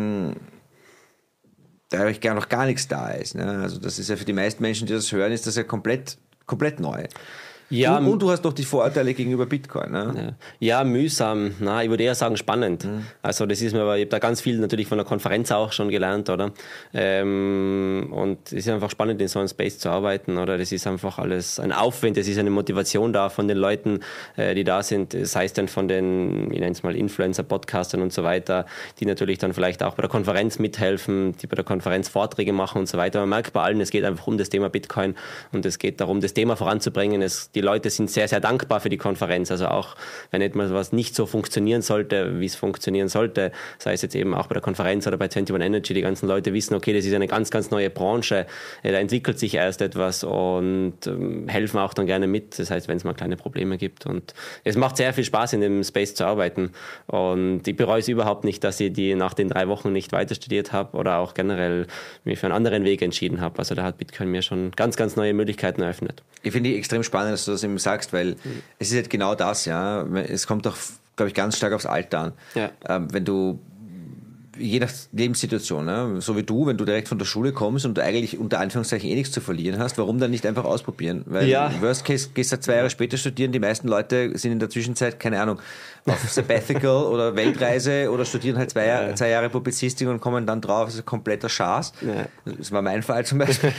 da noch gar nichts da ist. Ne? Also das ist ja für die meisten Menschen, die das hören, ist das ja komplett neu. Ja, und du hast doch die Vorteile gegenüber Bitcoin. Ne? Ja, mühsam. Ich würde eher sagen spannend. Also das ist mir, ich habe da ganz viel natürlich von der Konferenz auch schon gelernt, oder? Und es ist einfach spannend, in so einem Space zu arbeiten, oder? Das ist einfach alles ein Aufwand, es ist eine Motivation da von den Leuten, die da sind, sei es dann von den, ich nenne es mal Influencer, Podcastern und so weiter, die natürlich dann vielleicht auch bei der Konferenz mithelfen, die bei der Konferenz Vorträge machen und so weiter. Man merkt bei allen, es geht einfach um das Thema Bitcoin, und es geht darum, das Thema voranzubringen. Die die Leute sind sehr, sehr dankbar für die Konferenz. Also auch wenn etwas was nicht so funktionieren sollte, wie es funktionieren sollte, sei es jetzt eben auch bei der Konferenz oder bei 21 Energy, die ganzen Leute wissen, okay, das ist eine ganz, ganz neue Branche, da entwickelt sich erst etwas und helfen auch dann gerne mit. Das heißt, wenn es mal kleine Probleme gibt. Und es macht sehr viel Spaß, in dem Space zu arbeiten. Und ich bereue es überhaupt nicht, dass ich die nach den 3 Wochen nicht weiter studiert habe oder auch generell mich für einen anderen Weg entschieden habe. Also da hat Bitcoin mir schon ganz, ganz neue Möglichkeiten eröffnet. Ich finde extrem spannend, dass du das eben sagst, weil es ist halt genau das, ja. Es kommt auch, glaube ich, ganz stark aufs Alter an. Ja. Wenn du, je nach Lebenssituation, ne? So wie du, wenn du direkt von der Schule kommst und du eigentlich unter Anführungszeichen nichts zu verlieren hast, warum dann nicht einfach ausprobieren? Weil Worst Case, gehst du 2 Jahre später studieren, die meisten Leute sind in der Zwischenzeit, keine Ahnung, auf Sabbatical oder Weltreise oder studieren halt 2 Jahre Publizistik und kommen dann drauf, das ist ein kompletter Schaß. Ja. Das war mein Fall zum Beispiel.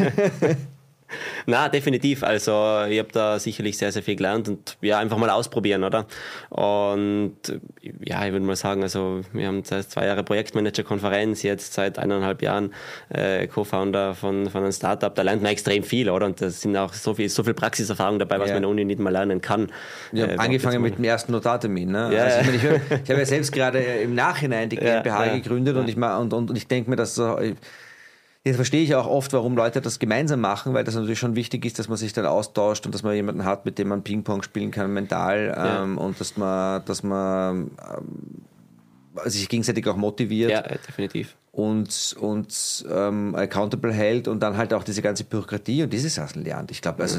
Na, definitiv. Also ich habe da sicherlich sehr, sehr viel gelernt und ja, einfach mal ausprobieren, oder? Und ja, ich würde mal sagen, also wir haben seit 2 Jahre Projektmanager-Konferenz, jetzt seit 1,5 Jahren Co-Founder von einem Startup. Da lernt man extrem viel, oder? Und da sind auch so viel Praxiserfahrung dabei, was man in der Uni nicht mal lernen kann. Ich habe angefangen mit dem ersten Notartermin. Ne? Ja. Also ich habe ja selbst gerade im Nachhinein die GmbH gegründet und ich denke mir, dass jetzt verstehe ich auch oft, warum Leute das gemeinsam machen, weil das natürlich schon wichtig ist, dass man sich dann austauscht und dass man jemanden hat, mit dem man Ping-Pong spielen kann mental und dass man sich gegenseitig auch motiviert. Ja, definitiv. Und accountable hält und dann halt auch diese ganze Bürokratie und diese Sachen lernt. Ich glaube,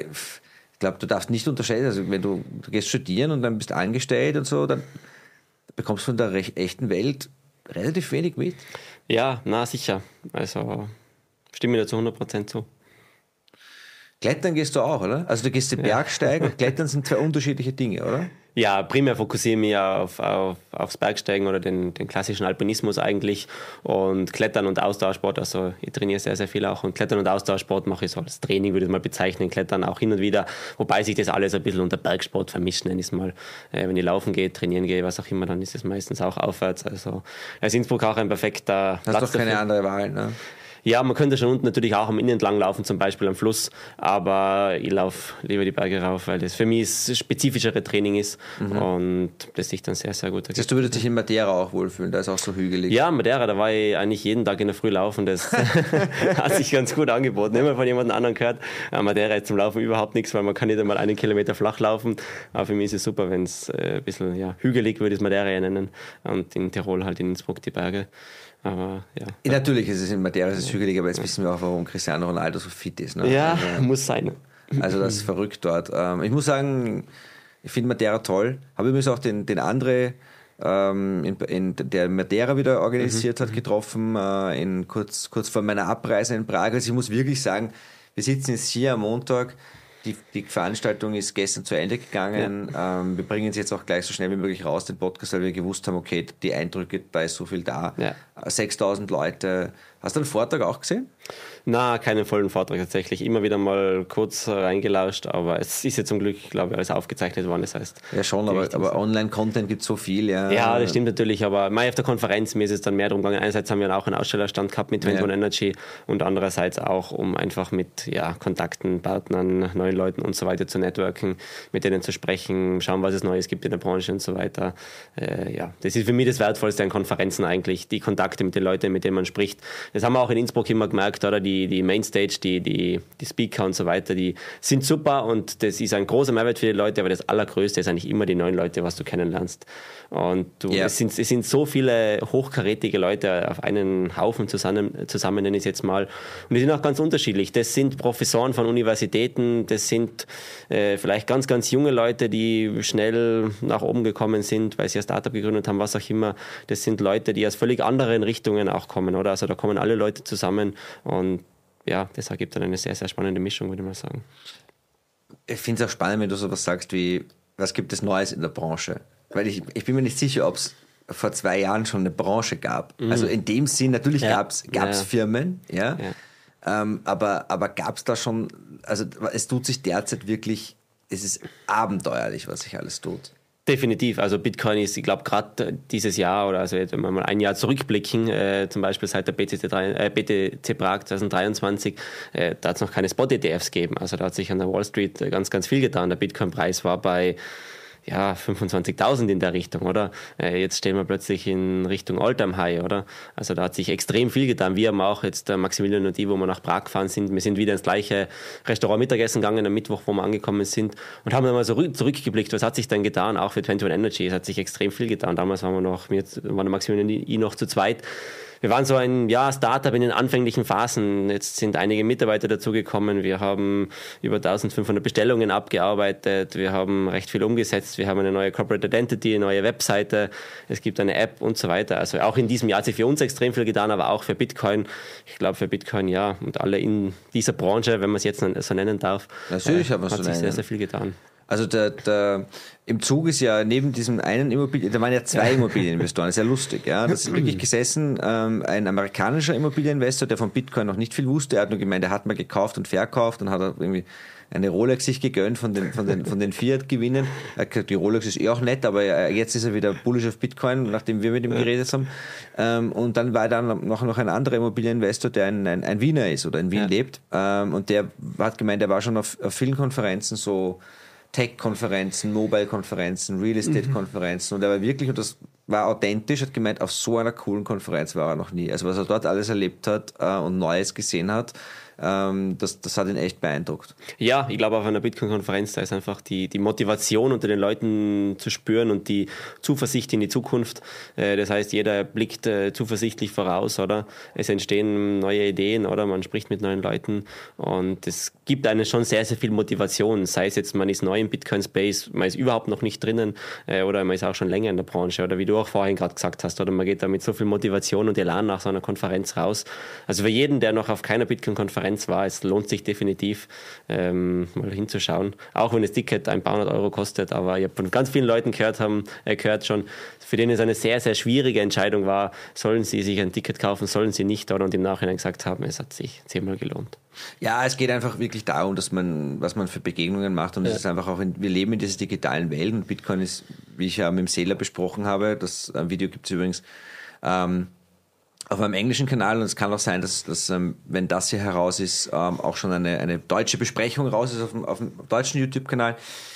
du darfst nicht unterscheiden, also wenn du gehst studieren und dann bist angestellt und so, dann bekommst du von der echten Welt relativ wenig mit. Ja, na sicher. Also stimme mir da zu 100% zu. Klettern gehst du auch, oder? Also du gehst den Berg steigen und Klettern sind 2 unterschiedliche Dinge, oder? Ja, primär fokussiere ich mich aufs Bergsteigen oder den klassischen Alpinismus eigentlich und Klettern und Ausdauersport. Also ich trainiere sehr, sehr viel auch und Klettern und Ausdauersport mache ich so als Training, würde ich es mal bezeichnen. Klettern auch hin und wieder, wobei sich das alles ein bisschen unter Bergsport vermischt, nenne ich es mal. Wenn ich laufen gehe, trainieren gehe, was auch immer, dann ist es meistens auch aufwärts. Also ist Innsbruck auch ein perfekter Platz dafür. Hast doch keine andere Wahl, ne? Ja, man könnte schon unten natürlich auch am Innen entlang laufen, zum Beispiel am Fluss, aber ich laufe lieber die Berge rauf, weil das für mich das spezifischere Training ist und das sich dann sehr, sehr gut ergibt. Das heißt, du würdest dich in Madeira auch wohlfühlen, da ist auch so hügelig. Ja, Madeira, da war ich eigentlich jeden Tag in der Früh laufen, das hat sich ganz gut angeboten. Immer von jemand anderem gehört, Madeira ist zum Laufen überhaupt nichts, weil man kann nicht einmal 1 Kilometer flach laufen, aber für mich ist es super, wenn es ein bisschen hügelig, würde ich es Madeira nennen, und in Tirol halt in Innsbruck die Berge. Aber, ja. Natürlich ist es in Madeira hügelig, aber jetzt wissen wir auch, warum Cristiano Ronaldo so fit ist. Ne? Ja, also, muss sein. Also das ist verrückt dort. Ich muss sagen, ich finde Madeira toll. Habe übrigens auch den André, der Madeira wieder organisiert hat, getroffen, kurz vor meiner Abreise in Prag. Also ich muss wirklich sagen, wir sitzen jetzt hier am Montag. Die Veranstaltung ist gestern zu Ende gegangen. Ja. Wir bringen es jetzt auch gleich so schnell wie möglich raus, den Podcast, weil wir gewusst haben, okay, die Eindrücke, da ist so viel da. Ja. 6.000 Leute. Hast du den Vortrag auch gesehen? Na, keinen vollen Vortrag tatsächlich. Immer wieder mal kurz reingelauscht, aber es ist ja zum Glück, glaube ich, alles aufgezeichnet worden. Das heißt, ja, schon, aber Online-Content gibt es so viel. Ja, das stimmt natürlich, aber auf der Konferenz, mir ist es dann mehr darum gegangen. Einerseits haben wir auch einen Ausstellerstand gehabt mit 21 Energy und andererseits auch, um einfach mit Kontakten, Partnern, neuen Leuten und so weiter zu networken, mit denen zu sprechen, schauen, was es Neues gibt in der Branche und so weiter. Das ist für mich das Wertvollste an Konferenzen eigentlich, die Kontakte mit den Leuten, mit denen man spricht. Das haben wir auch in Innsbruck immer gemerkt, oder? Die Mainstage, die Speaker und so weiter, die sind super und das ist ein großer Mehrwert für die Leute, aber das Allergrößte ist eigentlich immer die neuen Leute, was du kennenlernst. Und es sind so viele hochkarätige Leute auf einen Haufen zusammen, nenne ich es jetzt mal. Und die sind auch ganz unterschiedlich. Das sind Professoren von Universitäten, das sind vielleicht ganz, ganz junge Leute, die schnell nach oben gekommen sind, weil sie ein Startup gegründet haben, was auch immer. Das sind Leute, die aus völlig anderen Richtungen auch kommen, oder? Also da kommen alle Leute zusammen und ja, das ergibt dann eine sehr, sehr spannende Mischung, würde ich mal sagen. Ich finde es auch spannend, wenn du sowas sagst wie, was gibt es Neues in der Branche? Weil ich bin mir nicht sicher, ob es vor 2 Jahren schon eine Branche gab. Also in dem Sinn, natürlich gab es Firmen, aber gab es da schon, also es tut sich derzeit wirklich, es ist abenteuerlich, was sich alles tut. Definitiv, also Bitcoin ist, ich glaube, gerade dieses Jahr oder also jetzt, wenn wir mal ein Jahr zurückblicken, zum Beispiel seit der BTC Prag 2023, da hat es noch keine Spot-ETFs gegeben. Also da hat sich an der Wall Street ganz, ganz viel getan. Der Bitcoin-Preis war bei 25.000 in der Richtung, oder? Jetzt stehen wir plötzlich in Richtung All-Time-High, oder? Also da hat sich extrem viel getan. Wir haben auch jetzt, Maximilian und ich, wo wir nach Prag gefahren sind, wir sind wieder ins gleiche Restaurant Mittagessen gegangen am Mittwoch, wo wir angekommen sind und haben dann mal so zurückgeblickt, was hat sich denn getan, auch für 21 Energy. Es hat sich extrem viel getan. Damals waren der Maximilian und ich noch zu zweit. Wir waren so ein Startup in den anfänglichen Phasen. Jetzt sind einige Mitarbeiter dazugekommen. Wir haben über 1500 Bestellungen abgearbeitet. Wir haben recht viel umgesetzt. Wir haben eine neue Corporate Identity, eine neue Webseite. Es gibt eine App und so weiter. Also auch in diesem Jahr hat sich für uns extrem viel getan, aber auch für Bitcoin. Ich glaube für Bitcoin, und alle in dieser Branche, wenn man es jetzt so nennen darf, natürlich hat sich sehr, sehr viel getan. Also im Zug ist ja neben diesem einen Immobilien, da waren ja zwei Immobilieninvestoren, das ist ja lustig. Ja. Das ist wirklich gesessen, ein amerikanischer Immobilieninvestor, der von Bitcoin noch nicht viel wusste. Er hat nur gemeint, er hat mal gekauft und verkauft und hat irgendwie eine Rolex sich gegönnt von den Fiat-Gewinnen. Er hat gesagt, die Rolex ist auch nett, aber jetzt ist er wieder bullish auf Bitcoin, nachdem wir mit ihm geredet haben. Und dann war dann noch ein anderer Immobilieninvestor, der ein Wiener ist oder in Wien lebt. Und der hat gemeint, er war schon auf vielen Konferenzen, so Tech-Konferenzen, Mobile-Konferenzen, Real-Estate-Konferenzen und er war wirklich, und das war authentisch, hat gemeint, auf so einer coolen Konferenz war er noch nie. Also was er dort alles erlebt hat und Neues gesehen hat, das hat ihn echt beeindruckt. Ja, ich glaube auf einer Bitcoin-Konferenz, da ist einfach die Motivation unter den Leuten zu spüren und die Zuversicht in die Zukunft. Das heißt, jeder blickt zuversichtlich voraus, oder? Es entstehen neue Ideen, oder? Man spricht mit neuen Leuten und es gibt einen schon sehr, sehr viel Motivation. Sei es jetzt, man ist neu im Bitcoin-Space, man ist überhaupt noch nicht drinnen oder man ist auch schon länger in der Branche oder wie du auch vorhin gerade gesagt hast, oder man geht da mit so viel Motivation und Elan nach so einer Konferenz raus. Also für jeden, der noch auf keiner Bitcoin-Konferenz war, es lohnt sich definitiv mal hinzuschauen, auch wenn das Ticket ein paar hundert Euro kostet, aber ich habe von ganz vielen Leuten gehört schon, für denen es eine sehr, sehr schwierige Entscheidung war, sollen sie sich ein Ticket kaufen, sollen sie nicht, oder, und im Nachhinein gesagt haben, es hat sich 10-mal gelohnt. Ja, es geht einfach wirklich darum, was man für Begegnungen macht und es ist einfach auch, wir leben in dieser digitalen Welt und Bitcoin ist, wie ich ja mit dem Seeler besprochen habe, das Video gibt es übrigens auf meinem englischen Kanal und es kann auch sein, dass wenn das hier heraus ist, auch schon eine deutsche Besprechung raus ist auf dem deutschen YouTube-Kanal.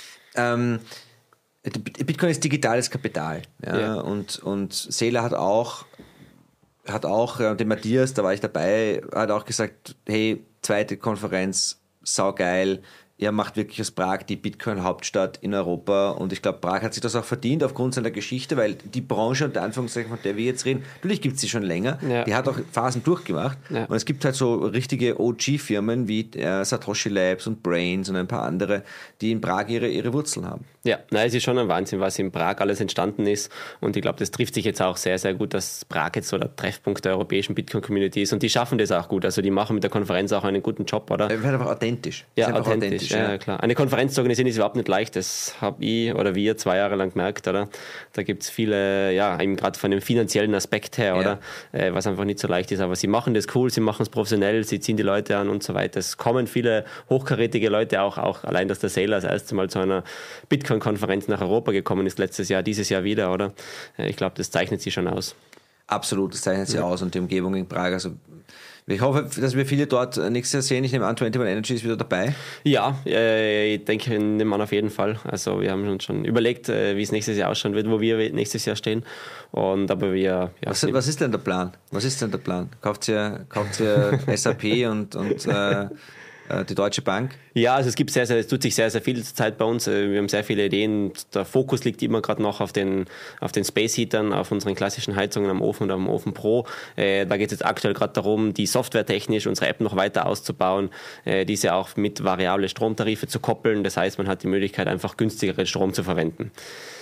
Bitcoin ist digitales Kapital. Ja. Und Seeler hat auch den Matthias, da war ich dabei, hat auch gesagt, hey, zweite Konferenz, saugeil, er macht wirklich aus Prag die Bitcoin-Hauptstadt in Europa und ich glaube, Prag hat sich das auch verdient aufgrund seiner Geschichte, weil die Branche, unter Anführungszeichen, von der wir jetzt reden, natürlich gibt es sie schon länger, die hat auch Phasen durchgemacht und es gibt halt so richtige OG-Firmen wie Satoshi Labs und Brains und ein paar andere, die in Prag ihre Wurzeln haben. Ja, es ist schon ein Wahnsinn, was in Prag alles entstanden ist und ich glaube, das trifft sich jetzt auch sehr, sehr gut, dass Prag jetzt so der Treffpunkt der europäischen Bitcoin-Community ist und die schaffen das auch gut, also die machen mit der Konferenz auch einen guten Job, oder? Wird einfach authentisch. Ja, authentisch. Ja, klar. Eine Konferenz zu organisieren ist überhaupt nicht leicht. Das habe ich oder wir 2 Jahre lang gemerkt, oder? Da gibt es viele, eben gerade von dem finanziellen Aspekt her, oder? Was einfach nicht so leicht ist. Aber sie machen das cool, sie machen es professionell, sie ziehen die Leute an und so weiter. Es kommen viele hochkarätige Leute, auch allein, dass der Sailor das erste Mal zu einer Bitcoin-Konferenz nach Europa gekommen ist, letztes Jahr, dieses Jahr wieder, oder? Ich glaube, das zeichnet sie schon aus. Absolut, das zeichnet sie aus und die Umgebung in Prag, also ich hoffe, dass wir viele dort nächstes Jahr sehen. Ich nehme an, 21 Energy ist wieder dabei. Ja, ich denke, nehmen wir auf jeden Fall. Also wir haben uns schon überlegt, wie es nächstes Jahr ausschauen wird, wo wir nächstes Jahr stehen. Aber wir... Ja, was ist denn der Plan? Kauft ihr SAP und die Deutsche Bank? Ja, also es tut sich sehr, sehr viel Zeit bei uns. Wir haben sehr viele Ideen. Der Fokus liegt immer gerade noch auf den Space Heatern, auf unseren klassischen Heizungen am Ofen und am Ofen Pro. Da geht es jetzt aktuell gerade darum, die softwaretechnisch unsere App noch weiter auszubauen, diese auch mit variable Stromtarife zu koppeln. Das heißt, man hat die Möglichkeit, einfach günstigeren Strom zu verwenden.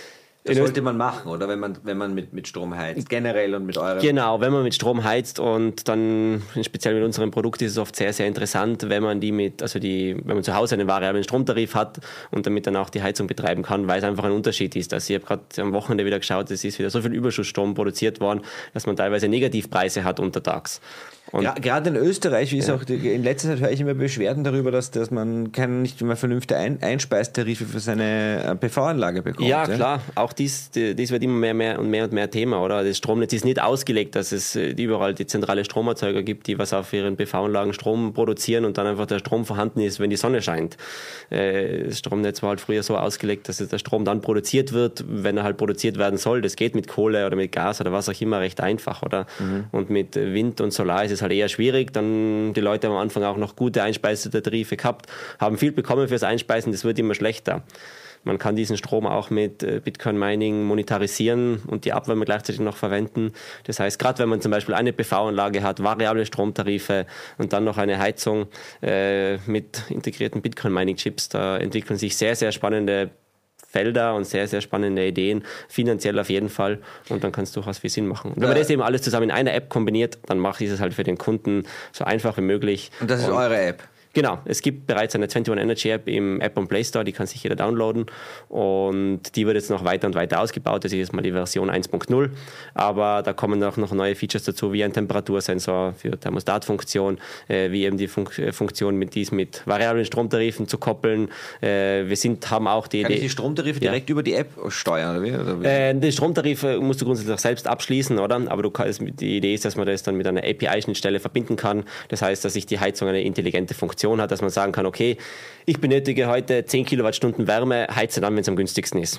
Das sollte man machen, oder? Wenn man mit Strom heizt, generell und mit eurem... Genau, wenn man mit Strom heizt und dann, speziell mit unserem Produkt ist es oft sehr, sehr interessant, wenn man wenn man zu Hause einen variablen Stromtarif hat und damit dann auch die Heizung betreiben kann, weil es einfach ein Unterschied ist. Also ich habe gerade am Wochenende wieder geschaut, es ist wieder so viel Überschussstrom produziert worden, dass man teilweise Negativpreise hat untertags. Und gerade in Österreich, wie es auch in letzter Zeit höre ich immer Beschwerden darüber, dass man nicht mehr vernünftige Einspeistarife für seine PV-Anlage bekommt. Ja, klar. Auch dies wird immer mehr und mehr Thema, oder? Das Stromnetz ist nicht ausgelegt, dass es überall die zentrale Stromerzeuger gibt, die was auf ihren PV-Anlagen Strom produzieren und dann einfach der Strom vorhanden ist, wenn die Sonne scheint. Das Stromnetz war halt früher so ausgelegt, dass der Strom dann produziert wird, wenn er halt produziert werden soll. Das geht mit Kohle oder mit Gas oder was auch immer recht einfach, oder? Und mit Wind und Solar ist es halt eher schwierig. Dann die Leute haben am Anfang auch noch gute Einspeistarife gehabt, haben viel bekommen fürs Einspeisen, das wird immer schlechter. Man kann diesen Strom auch mit Bitcoin-Mining monetarisieren und die Abwärme gleichzeitig noch verwenden. Das heißt, gerade wenn man zum Beispiel eine PV-Anlage hat, variable Stromtarife und dann noch eine Heizung mit integrierten Bitcoin-Mining-Chips, da entwickeln sich sehr, sehr spannende Felder und sehr, sehr spannende Ideen, finanziell auf jeden Fall, und dann kann es durchaus viel Sinn machen. Und wenn man das eben alles zusammen in einer App kombiniert, dann macht es halt für den Kunden so einfach wie möglich. Und das ist eure App? Genau, es gibt bereits eine 21 Energy App im App und Play Store, die kann sich jeder downloaden und die wird jetzt noch weiter und weiter ausgebaut. Das ist jetzt mal die Version 1.0, aber da kommen auch noch neue Features dazu, wie ein Temperatursensor für Thermostatfunktion, wie eben die Funktion mit variablen Stromtarifen zu koppeln. Haben auch die Idee... Kann ich die Stromtarife direkt über die App steuern, oder wie? Den Stromtarif musst du grundsätzlich auch selbst abschließen, oder? Aber die Idee ist, dass man das dann mit einer API-Schnittstelle verbinden kann. Das heißt, dass sich die Heizung eine intelligente Funktion hat, dass man sagen kann, okay, ich benötige heute 10 Kilowattstunden Wärme, heize dann, wenn es am günstigsten ist.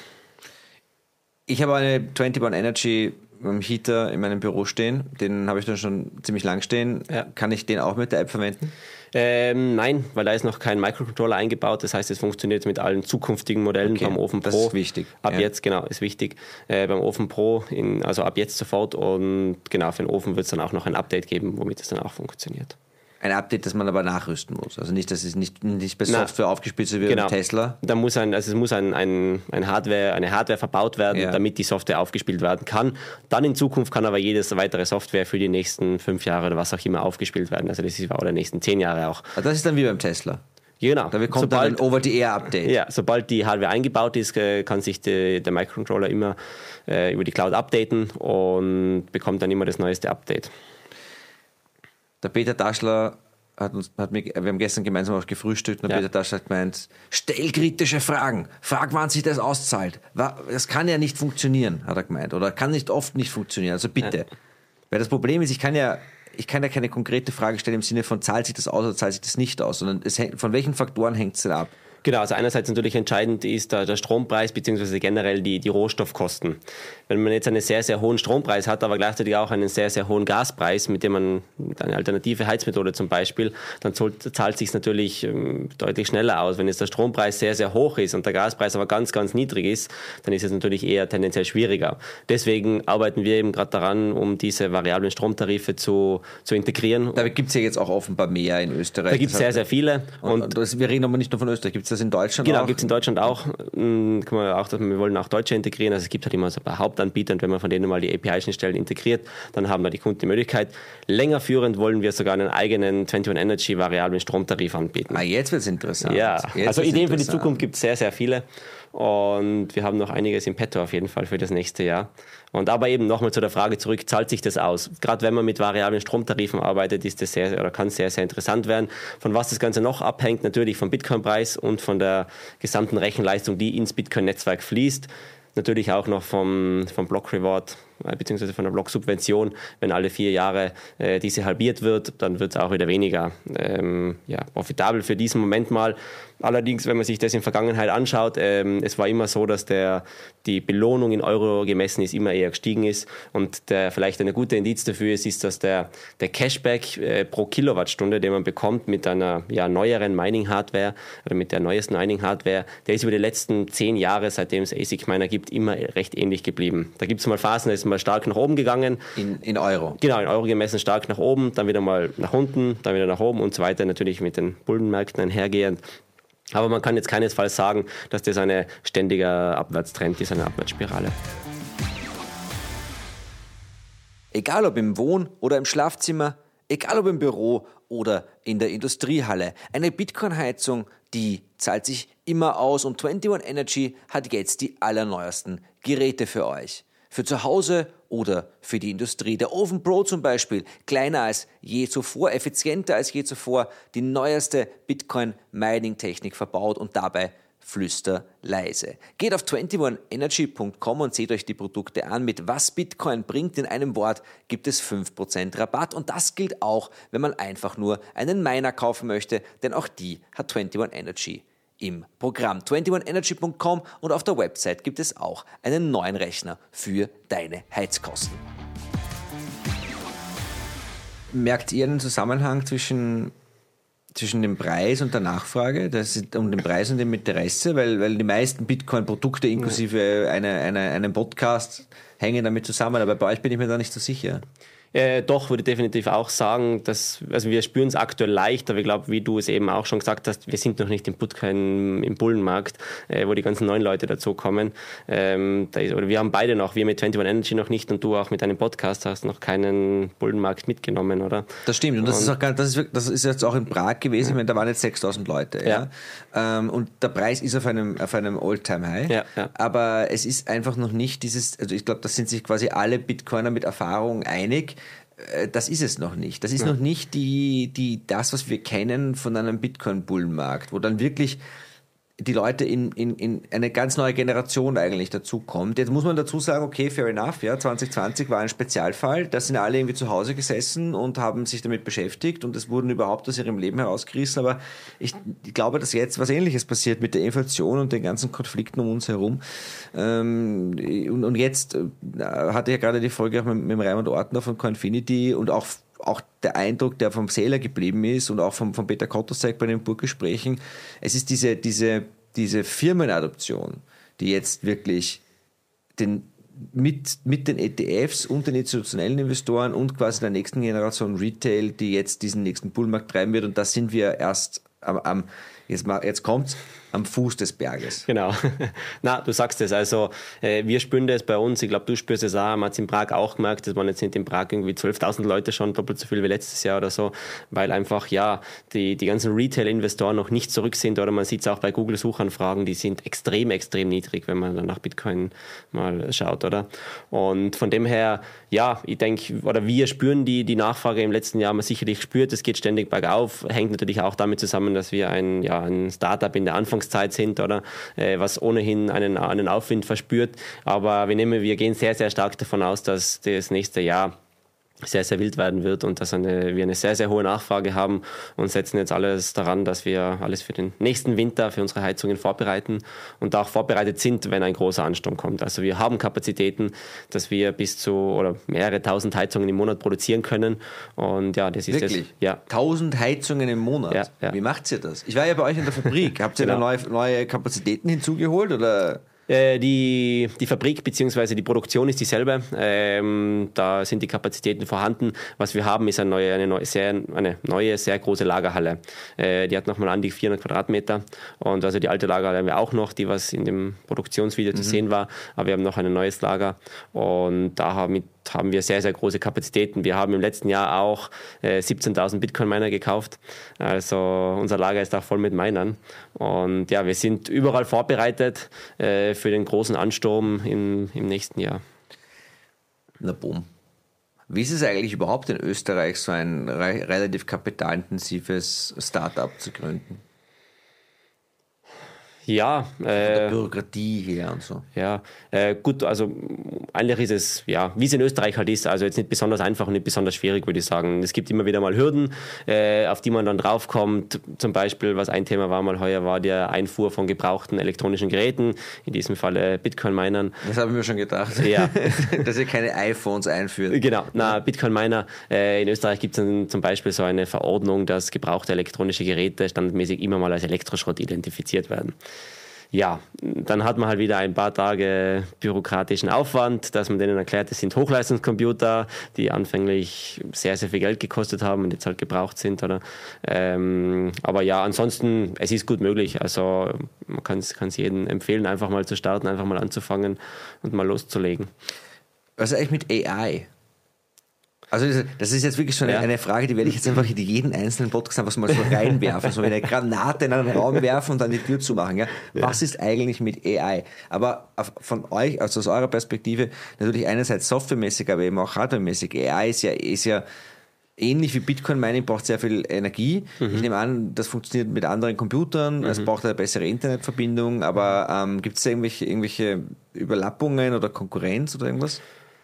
Ich habe eine 21 Energy Heater in meinem Büro stehen, den habe ich dann schon ziemlich lang stehen. Ja. Kann ich den auch mit der App verwenden? Nein, weil da ist noch kein Microcontroller eingebaut. Das heißt, es funktioniert mit allen zukünftigen Modellen beim Ofen Pro. Das ist wichtig. Ab jetzt, genau, ist wichtig. Beim Ofen Pro, also ab jetzt sofort. Und genau, für den Ofen wird es dann auch noch ein Update geben, womit es dann auch funktioniert. Ein Update, das man aber nachrüsten muss. Also nicht, dass es nicht bei Software aufgespielt wird wie Tesla. Da muss eine Hardware verbaut werden, damit die Software aufgespielt werden kann. Dann in Zukunft kann aber jedes weitere Software für die nächsten 5 Jahre oder was auch immer aufgespielt werden. Also das ist auch die nächsten 10 Jahre auch. Aber das ist dann wie beim Tesla. Genau. Da bekommt dann ein Over-the-Air-Update. Ja, sobald die Hardware eingebaut ist, kann sich der Microcontroller immer über die Cloud updaten und bekommt dann immer das neueste Update. Der Peter Daschler wir haben gestern gemeinsam auch gefrühstückt und Peter Daschler hat gemeint, stell kritische Fragen, frag, wann sich das auszahlt. Das kann ja nicht funktionieren, hat er gemeint, oder kann oft nicht funktionieren, also bitte. Ja. Weil das Problem ist, ich kann ja keine konkrete Frage stellen im Sinne von, zahlt sich das aus oder zahlt sich das nicht aus, sondern von welchen Faktoren hängt es denn ab? Genau, also einerseits natürlich entscheidend ist der Strompreis bzw. generell die Rohstoffkosten. Wenn man jetzt einen sehr, sehr hohen Strompreis hat, aber gleichzeitig auch einen sehr, sehr hohen Gaspreis, mit dem man eine alternative Heizmethode zum Beispiel, dann zahlt es sich natürlich deutlich schneller aus. Wenn jetzt der Strompreis sehr, sehr hoch ist und der Gaspreis aber ganz, ganz niedrig ist, dann ist es natürlich eher tendenziell schwieriger. Deswegen arbeiten wir eben gerade daran, um diese variablen Stromtarife zu integrieren. Da gibt es ja jetzt auch offenbar mehr in Österreich. Da gibt es sehr, sehr viele. Und wir reden aber nicht nur von Österreich. Gibt es das in Deutschland auch? Genau, gibt es in Deutschland auch. Wir wollen auch Deutsche integrieren. Also es gibt halt immer so ein paar Hauptanbieter und wenn man von denen mal die API-Schnittstellen integriert, dann haben da die Kunden die Möglichkeit. Längerführend wollen wir sogar einen eigenen 21 Energy variablen Stromtarif anbieten. Jetzt wird es interessant. Ja, also Ideen für die Zukunft gibt es sehr, sehr viele. Und wir haben noch einiges im Petto auf jeden Fall für das nächste Jahr. Und aber eben nochmal zu der Frage zurück, zahlt sich das aus? Gerade wenn man mit variablen Stromtarifen arbeitet, ist das kann sehr, sehr interessant werden. Von was das Ganze noch abhängt, natürlich vom Bitcoin-Preis und von der gesamten Rechenleistung, die ins Bitcoin-Netzwerk fließt. Natürlich auch noch vom Block-Reward beziehungsweise von der Block-Subvention. Wenn alle 4 Jahre diese halbiert wird, dann wird es auch wieder weniger profitabel für diesen Moment mal. Allerdings, wenn man sich das in der Vergangenheit anschaut, es war immer so, dass die Belohnung in Euro gemessen ist, immer eher gestiegen ist. Und vielleicht eine gute Indiz dafür ist, dass der Cashback pro Kilowattstunde, den man bekommt mit einer neueren Mining-Hardware oder mit der neuesten Mining-Hardware, der ist über die letzten 10 Jahre, seitdem es ASIC-Miner gibt, immer recht ähnlich geblieben. Da gibt es mal Phasen, da ist mal stark nach oben gegangen. In Euro? Genau, in Euro gemessen stark nach oben, dann wieder mal nach unten, dann wieder nach oben und so weiter, natürlich mit den Bullenmärkten einhergehend. Aber man kann jetzt keinesfalls sagen, dass das ein ständiger Abwärtstrend ist, eine Abwärtsspirale. Egal ob im Wohn- oder im Schlafzimmer, egal ob im Büro oder in der Industriehalle, eine Bitcoin-Heizung, die zahlt sich immer aus und 21 Energy hat jetzt die allerneuesten Geräte für euch. Für zu Hause oder für die Industrie. Der Oven Pro zum Beispiel, kleiner als je zuvor, effizienter als je zuvor, die neueste Bitcoin-Mining-Technik verbaut und dabei flüsterleise. Geht auf 21energy.com und seht euch die Produkte an. Mit was Bitcoin bringt in einem Wort, gibt es 5% Rabatt und das gilt auch, wenn man einfach nur einen Miner kaufen möchte, denn auch die hat 21 Energy im Programm. 21energy.com und auf der Website gibt es auch einen neuen Rechner für deine Heizkosten. Merkt ihr einen Zusammenhang zwischen dem Preis und der Nachfrage, um den Preis und dem Interesse, weil die meisten Bitcoin-Produkte inklusive einem Podcast hängen damit zusammen, aber bei euch bin ich mir da nicht so sicher. Doch, würde ich definitiv auch sagen, also wir spüren es aktuell leicht, aber ich glaube, wie du es eben auch schon gesagt hast, wir sind noch nicht im Bitcoin im Bullenmarkt, wo die ganzen neuen Leute dazukommen. Oder wir haben beide noch, wir mit 21 Energy noch nicht und du auch mit deinem Podcast hast noch keinen Bullenmarkt mitgenommen, oder? Das stimmt und das ist jetzt auch in Prag gewesen, ich meine, da waren jetzt 6.000 Leute. Ja. Und der Preis ist auf einem All-Time-High, ja. Aber es ist einfach noch nicht dieses, also ich glaube, da sind sich quasi alle Bitcoiner mit Erfahrung einig. Das ist es noch nicht. Das ist noch nicht das, was wir kennen von einem Bitcoin-Bullenmarkt, wo dann wirklich die Leute in eine ganz neue Generation eigentlich dazukommt. Jetzt muss man dazu sagen, okay, fair enough, ja, 2020 war ein Spezialfall, da sind alle irgendwie zu Hause gesessen und haben sich damit beschäftigt und es wurden überhaupt aus ihrem Leben herausgerissen, aber ich glaube, dass jetzt was Ähnliches passiert mit der Inflation und den ganzen Konflikten um uns herum. Und jetzt hatte ich ja gerade die Folge auch mit Raimund Ortner von Coinfinity und auch der Eindruck, der vom Sailor geblieben ist und auch vom Peter Kotosek bei den Burggesprächen, es ist diese Firmenadoption, die jetzt wirklich mit den ETFs und den institutionellen Investoren und quasi der nächsten Generation Retail, die jetzt diesen nächsten Bullmarkt treiben wird und da sind wir erst jetzt kommt's, am Fuß des Berges. Genau. Na, du sagst es. Also wir spüren das bei uns. Ich glaube, du spürst es auch. Man hat es in Prag auch gemerkt. Das waren jetzt in Prag irgendwie 12.000 Leute schon, doppelt so viel wie letztes Jahr oder so, weil einfach, ja, die ganzen Retail-Investoren noch nicht zurück sind. Oder man sieht es auch bei Google-Suchanfragen, die sind extrem, extrem niedrig, wenn man dann nach Bitcoin mal schaut, oder? Und von dem her, ja, ich denke, oder wir spüren die Nachfrage im letzten Jahr, man sicherlich spürt, es geht ständig bergauf. Hängt natürlich auch damit zusammen, dass wir ein Startup in der Anfangszeit sind, oder was ohnehin einen Aufwind verspürt. Aber wir gehen sehr, sehr stark davon aus, dass das nächste Jahr sehr, sehr wild werden wird und dass wir eine sehr, sehr hohe Nachfrage haben und setzen jetzt alles daran, dass wir alles für den nächsten Winter, für unsere Heizungen vorbereiten und auch vorbereitet sind, wenn ein großer Ansturm kommt. Also wir haben Kapazitäten, dass wir bis zu oder mehrere tausend Heizungen im Monat produzieren können und ja, das ist wirklich? Das. Ja. 1000 Heizungen im Monat? Ja, ja. Wie macht ihr das? Ich war ja bei euch in der Fabrik. Habt ihr da neue Kapazitäten hinzugeholt oder? Die Fabrik bzw. die Produktion ist dieselbe. Da sind die Kapazitäten vorhanden. Was wir haben, ist eine neue, sehr große Lagerhalle. Die hat nochmal an die 400 Quadratmeter. Und also die alte Lagerhalle haben wir auch noch, die was in dem Produktionsvideo zu sehen war. Aber wir haben noch ein neues Lager. Und damit haben wir sehr, sehr große Kapazitäten. Wir haben im letzten Jahr auch 17.000 Bitcoin-Miner gekauft. Also unser Lager ist auch voll mit Minern. Und ja, wir sind überall vorbereitet für den großen Ansturm im nächsten Jahr. Na boom. Wie ist es eigentlich überhaupt in Österreich, so ein relativ kapitalintensives Startup zu gründen? Ja. Von der Bürokratie her und so. Ja, gut, also eigentlich ist es, ja, wie es in Österreich halt ist, also jetzt nicht besonders einfach und nicht besonders schwierig, würde ich sagen. Es gibt immer wieder mal Hürden, auf die man dann draufkommt. Zum Beispiel, was ein Thema war mal heuer, war die Einfuhr von gebrauchten elektronischen Geräten, in diesem Fall Bitcoin-Minern. Das habe ich mir schon gedacht, ja. Dass ihr keine iPhones einführt. Genau, Bitcoin-Miner. In Österreich gibt es zum Beispiel so eine Verordnung, dass gebrauchte elektronische Geräte standardmäßig immer mal als Elektroschrott identifiziert werden. Ja, dann hat man halt wieder ein paar Tage bürokratischen Aufwand, dass man denen erklärt, es sind Hochleistungscomputer, die anfänglich sehr, sehr viel Geld gekostet haben und jetzt halt gebraucht sind. Oder? Aber ja, ansonsten, es ist gut möglich. Also man kann es jedem empfehlen, einfach mal zu starten, einfach mal anzufangen und mal loszulegen. Was ist eigentlich mit AI? Also das ist jetzt wirklich so eine Frage, die werde ich jetzt einfach in jeden einzelnen Podcast einfach mal so reinwerfen, so wie eine Granate in einen Raum werfen und dann die Tür zumachen. Ja? Was ist eigentlich mit AI? Aber von euch, also aus eurer Perspektive, natürlich einerseits softwaremäßig, aber eben auch hardwaremäßig. AI ist ja ähnlich wie Bitcoin Mining, braucht sehr viel Energie. Ich nehme an, das funktioniert mit anderen Computern, es braucht eine bessere Internetverbindung, aber gibt es da irgendwelche Überlappungen oder Konkurrenz oder irgendwas?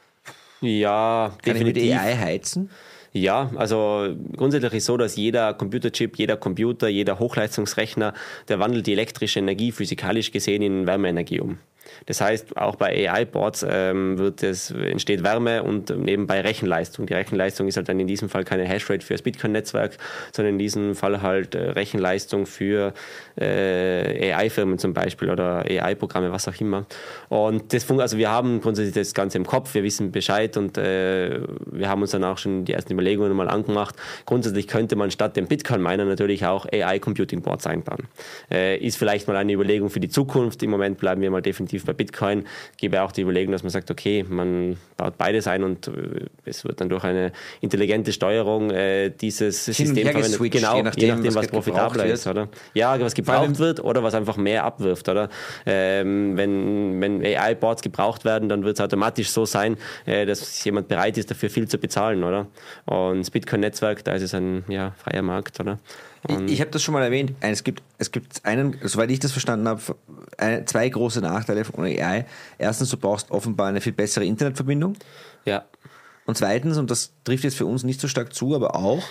Ja, Kann definitiv. ich mit AI heizen? Ja, also grundsätzlich ist so, dass jeder Computerchip, jeder Computer, jeder Hochleistungsrechner, der wandelt die elektrische Energie physikalisch gesehen in Wärmeenergie um. Das heißt, auch bei AI-Boards entsteht Wärme und nebenbei Rechenleistung. Die Rechenleistung ist halt dann in diesem Fall keine Hashrate für das Bitcoin-Netzwerk, sondern in diesem Fall halt Rechenleistung für AI-Firmen zum Beispiel oder AI-Programme, was auch immer. Und also wir haben grundsätzlich das Ganze im Kopf, wir wissen Bescheid und wir haben uns dann auch schon die ersten Überlegungen mal angemacht. Grundsätzlich könnte man statt dem Bitcoin-Miner natürlich auch AI-Computing-Boards einbauen. Ist vielleicht mal eine Überlegung für die Zukunft. Im Moment bleiben wir mal definitiv bei Bitcoin. Gäbe auch die Überlegung, dass man sagt, okay, man baut beides ein und es wird dann durch eine intelligente Steuerung dieses System verwendet. Genau, je nachdem was profitabler ist, oder? Ja, was gebraucht wird oder was einfach mehr abwirft, oder? Wenn AI-Boards gebraucht werden, dann wird es automatisch so sein, dass jemand bereit ist, dafür viel zu bezahlen, oder? Und das Bitcoin-Netzwerk, da ist es ein freier Markt, oder? Ich habe das schon mal erwähnt. Es gibt einen, soweit ich das verstanden habe, zwei große Nachteile von AI. Erstens, du brauchst offenbar eine viel bessere Internetverbindung. Ja. Und zweitens, und das trifft jetzt für uns nicht so stark zu, aber auch,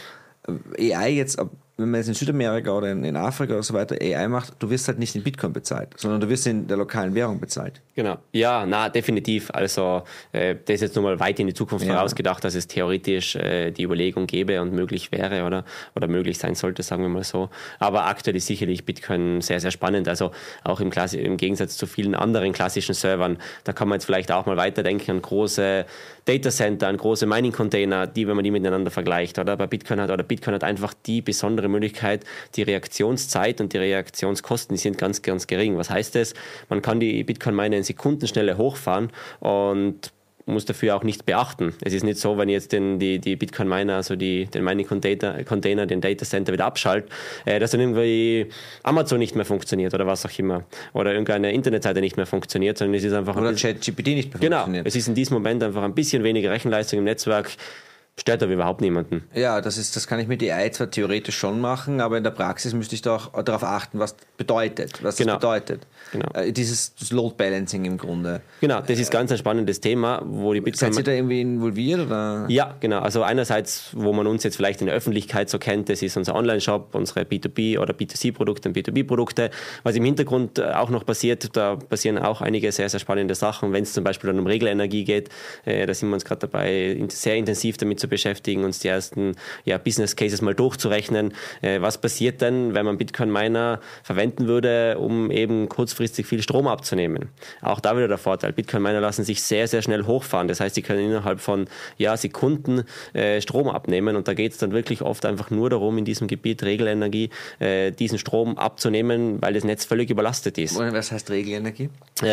AI jetzt, wenn man jetzt in Südamerika oder in Afrika oder so weiter AI macht, du wirst halt nicht in Bitcoin bezahlt, sondern du wirst in der lokalen Währung bezahlt. Genau. Ja, definitiv. Also das ist jetzt nur mal weit in die Zukunft vorausgedacht, dass es theoretisch die Überlegung gäbe und möglich wäre oder möglich sein sollte, sagen wir mal so. Aber aktuell ist sicherlich Bitcoin sehr, sehr spannend. Also auch im Gegensatz zu vielen anderen klassischen Servern, da kann man jetzt vielleicht auch mal weiterdenken an große Datacenter, an große Mining-Container, wenn man die miteinander vergleicht. Oder Bitcoin hat einfach die besondere Möglichkeit, die Reaktionszeit und die Reaktionskosten, die sind ganz, ganz gering. Was heißt das? Man kann die Bitcoin-Miner in Sekundenschnelle hochfahren und muss dafür auch nicht beachten. Es ist nicht so, wenn ich jetzt die Bitcoin-Miner, also den Mining-Container, den Datacenter wieder abschalte, dass dann irgendwie Amazon nicht mehr funktioniert oder was auch immer. Oder irgendeine Internetseite nicht mehr funktioniert, sondern es ist einfach... Oder ChatGPT nicht mehr funktioniert. Genau, es ist in diesem Moment einfach ein bisschen weniger Rechenleistung im Netzwerk. Stört aber überhaupt niemanden. Ja, das kann ich mit AI zwar theoretisch schon machen, aber in der Praxis müsste ich doch darauf achten, was das bedeutet. Genau. Dieses Load Balancing im Grunde. Genau, das ist ganz ein spannendes Thema, wo die Bitcoin... Seid ihr da irgendwie involviert? Oder? Ja, genau. Also einerseits, wo man uns jetzt vielleicht in der Öffentlichkeit so kennt, das ist unser Online-Shop, unsere B2B- oder B2C-Produkte und B2B-Produkte. Was im Hintergrund auch noch passiert, da passieren auch einige sehr, sehr spannende Sachen. Wenn es zum Beispiel dann um Regelenergie geht, da sind wir uns gerade dabei, sehr intensiv damit zu beschäftigen, uns die ersten Business Cases mal durchzurechnen. Was passiert denn, wenn man Bitcoin-Miner verwenden würde, um eben kurzfristig viel Strom abzunehmen? Auch da wieder der Vorteil. Bitcoin-Miner lassen sich sehr, sehr schnell hochfahren. Das heißt, sie können innerhalb von Sekunden Strom abnehmen und da geht es dann wirklich oft einfach nur darum, in diesem Gebiet Regelenergie diesen Strom abzunehmen, weil das Netz völlig überlastet ist. Was heißt Regelenergie?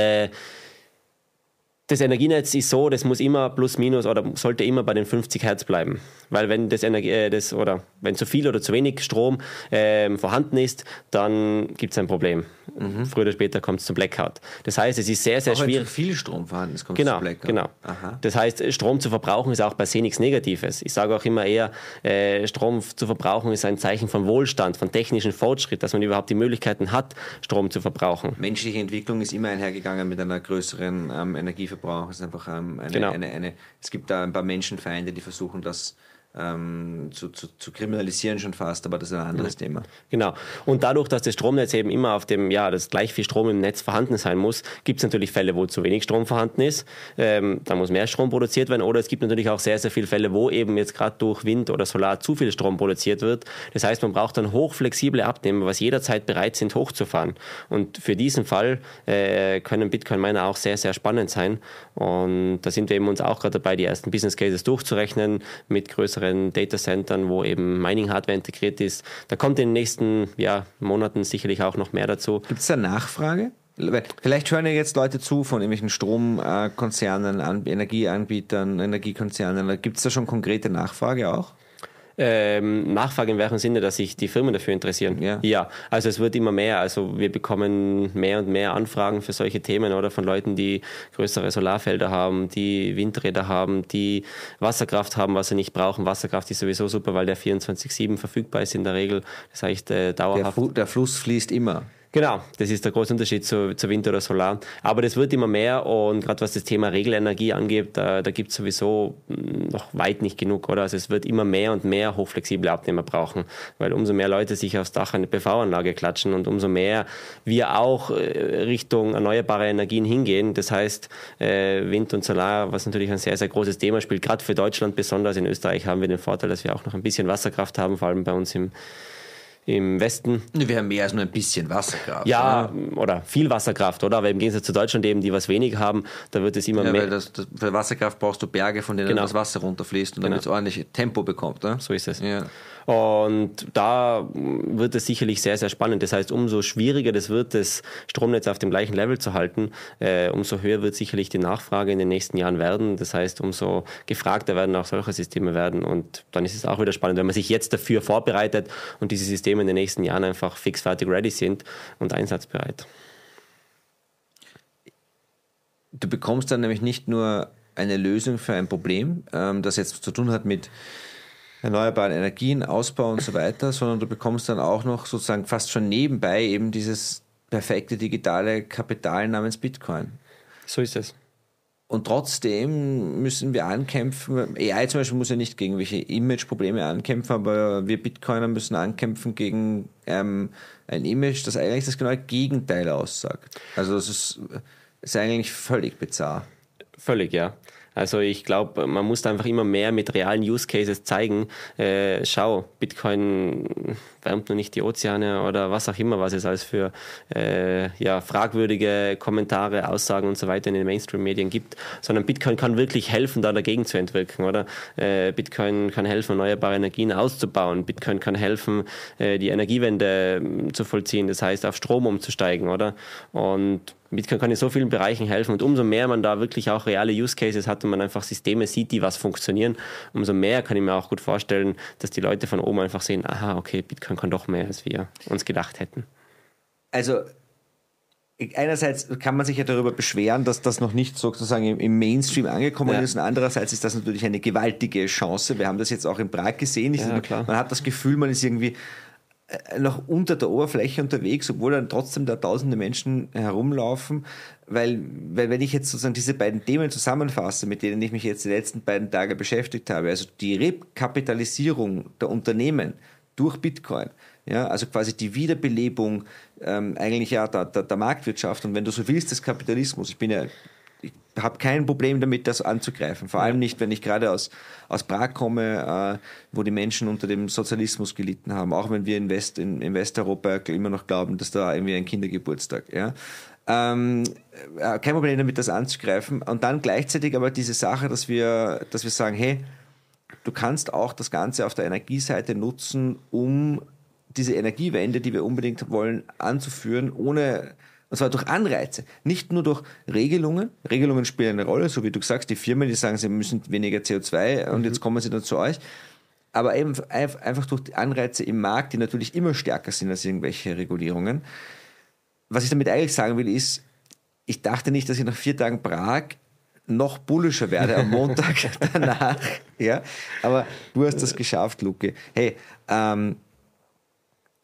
Das Energienetz ist so, das muss immer plus minus oder sollte immer bei den 50 Hertz bleiben. Weil wenn wenn zu viel oder zu wenig Strom vorhanden ist, dann gibt es ein Problem. Früher oder später kommt es zum Blackout. Das heißt, es ist sehr, sehr schwierig. Wenn zu viel Strom vorhanden ist, kommt es zum Blackout. Genau. Aha. Das heißt, Strom zu verbrauchen ist auch per se nichts Negatives. Ich sage auch immer eher, Strom zu verbrauchen ist ein Zeichen von Wohlstand, von technischen Fortschritt, dass man überhaupt die Möglichkeiten hat, Strom zu verbrauchen. Menschliche Entwicklung ist immer einhergegangen mit einer größeren Energieverbrauch. Es ist einfach es gibt da ein paar Menschenfeinde, die versuchen, das zu kriminalisieren schon fast, aber das ist ein anderes Thema. Genau. Und dadurch, dass das Stromnetz eben immer auf dem, dass gleich viel Strom im Netz vorhanden sein muss, gibt es natürlich Fälle, wo zu wenig Strom vorhanden ist. Da muss mehr Strom produziert werden. Oder es gibt natürlich auch sehr, sehr viele Fälle, wo eben jetzt gerade durch Wind oder Solar zu viel Strom produziert wird. Das heißt, man braucht dann hochflexible Abnehmer, was jederzeit bereit sind, hochzufahren. Und für diesen Fall können Bitcoin-Miner auch sehr, sehr spannend sein. Und da sind wir eben uns auch gerade dabei, die ersten Business Cases durchzurechnen mit größeren Datacentern, wo eben Mining-Hardware integriert ist. Da kommt in den nächsten Monaten sicherlich auch noch mehr dazu. Gibt es da Nachfrage? Vielleicht hören ja jetzt Leute zu von irgendwelchen Stromkonzernen, Energieanbietern, Energiekonzernen. Gibt es da schon konkrete Nachfrage auch? Nachfrage in welchem Sinne, dass sich die Firmen dafür interessieren? Ja, also es wird immer mehr. Also wir bekommen mehr und mehr Anfragen für solche Themen oder von Leuten, die größere Solarfelder haben, die Windräder haben, die Wasserkraft haben, was sie nicht brauchen. Wasserkraft ist sowieso super, weil der 24/7 verfügbar ist in der Regel. Das heißt dauerhaft. Der Fluss fließt immer. Genau, das ist der große Unterschied zu Wind oder Solar. Aber das wird immer mehr und gerade was das Thema Regelenergie angeht, da gibt es sowieso noch weit nicht genug, oder? Also es wird immer mehr und mehr hochflexible Abnehmer brauchen, weil umso mehr Leute sich aufs Dach eine PV-Anlage klatschen und umso mehr wir auch Richtung erneuerbare Energien hingehen. Das heißt, Wind und Solar, was natürlich ein sehr, sehr großes Thema spielt, gerade für Deutschland besonders. In Österreich haben wir den Vorteil, dass wir auch noch ein bisschen Wasserkraft haben, vor allem bei uns im Westen. Wir haben mehr als nur ein bisschen Wasserkraft. Ja, oder viel Wasserkraft, oder? Aber im Gegensatz zu Deutschland eben, die was wenig haben, da wird es immer mehr. Weil für Wasserkraft brauchst du Berge, von denen das Wasser runterfließt und damit es ordentlich Tempo bekommt. Oder? So ist es. Ja. Und da wird es sicherlich sehr, sehr spannend. Das heißt, umso schwieriger das wird, das Stromnetz auf dem gleichen Level zu halten, umso höher wird sicherlich die Nachfrage in den nächsten Jahren werden. Das heißt, umso gefragter werden auch solche Systeme werden. Und dann ist es auch wieder spannend, wenn man sich jetzt dafür vorbereitet und diese Systeme in den nächsten Jahren einfach fixfertig ready sind und einsatzbereit. Du bekommst dann nämlich nicht nur eine Lösung für ein Problem, das jetzt zu tun hat mit erneuerbaren Energien, Ausbau und so weiter, sondern du bekommst dann auch noch sozusagen fast schon nebenbei eben dieses perfekte digitale Kapital namens Bitcoin. So ist es. Und trotzdem müssen wir ankämpfen. AI zum Beispiel muss ja nicht gegen welche Image-Probleme ankämpfen, aber wir Bitcoiner müssen ankämpfen gegen ein Image, das eigentlich das genaue Gegenteil aussagt. Also das ist eigentlich völlig bizarr. Völlig, ja. Also ich glaube, man muss da einfach immer mehr mit realen Use Cases zeigen. Schau, Bitcoin wärmt nur nicht die Ozeane oder was auch immer, was es als für fragwürdige Kommentare, Aussagen und so weiter in den Mainstream-Medien gibt, sondern Bitcoin kann wirklich helfen, da dagegen zu entwirken, oder? Bitcoin kann helfen, erneuerbare Energien auszubauen. Bitcoin kann helfen, die Energiewende zu vollziehen, das heißt, auf Strom umzusteigen, oder? Und Bitcoin kann in so vielen Bereichen helfen und umso mehr man da wirklich auch reale Use Cases hat und man einfach Systeme sieht, die was funktionieren, umso mehr kann ich mir auch gut vorstellen, dass die Leute von oben einfach sehen, aha, okay, Bitcoin kann doch mehr, als wir uns gedacht hätten. Also einerseits kann man sich ja darüber beschweren, dass das noch nicht sozusagen im Mainstream angekommen ist und andererseits ist das natürlich eine gewaltige Chance. Wir haben das jetzt auch in Prag gesehen. Man hat das Gefühl, man ist irgendwie noch unter der Oberfläche unterwegs, obwohl dann trotzdem da tausende Menschen herumlaufen, weil wenn ich jetzt sozusagen diese beiden Themen zusammenfasse, mit denen ich mich jetzt die letzten beiden Tage beschäftigt habe, also die Rekapitalisierung der Unternehmen durch Bitcoin, ja, also quasi die Wiederbelebung eigentlich der Marktwirtschaft und wenn du so willst, des Kapitalismus. Ich habe kein Problem damit, das anzugreifen. Vor allem nicht, wenn ich gerade aus Prag komme, wo die Menschen unter dem Sozialismus gelitten haben. Auch wenn wir in Westeuropa immer noch glauben, dass da irgendwie ein Kindergeburtstag. Ja. Kein Problem damit, das anzugreifen. Und dann gleichzeitig aber diese Sache, dass wir sagen, hey, du kannst auch das Ganze auf der Energieseite nutzen, um diese Energiewende, die wir unbedingt wollen, anzuführen, und zwar durch Anreize, nicht nur durch Regelungen. Regelungen spielen eine Rolle, so wie du sagst, die Firmen, die sagen, sie müssen weniger CO2 und jetzt kommen sie dann zu euch. Aber eben einfach durch die Anreize im Markt, die natürlich immer stärker sind als irgendwelche Regulierungen. Was ich damit eigentlich sagen will, ist, ich dachte nicht, dass ich nach 4 Tagen Prag noch bullischer werde am Montag danach. Ja? Aber du hast das geschafft, Luke. Hey,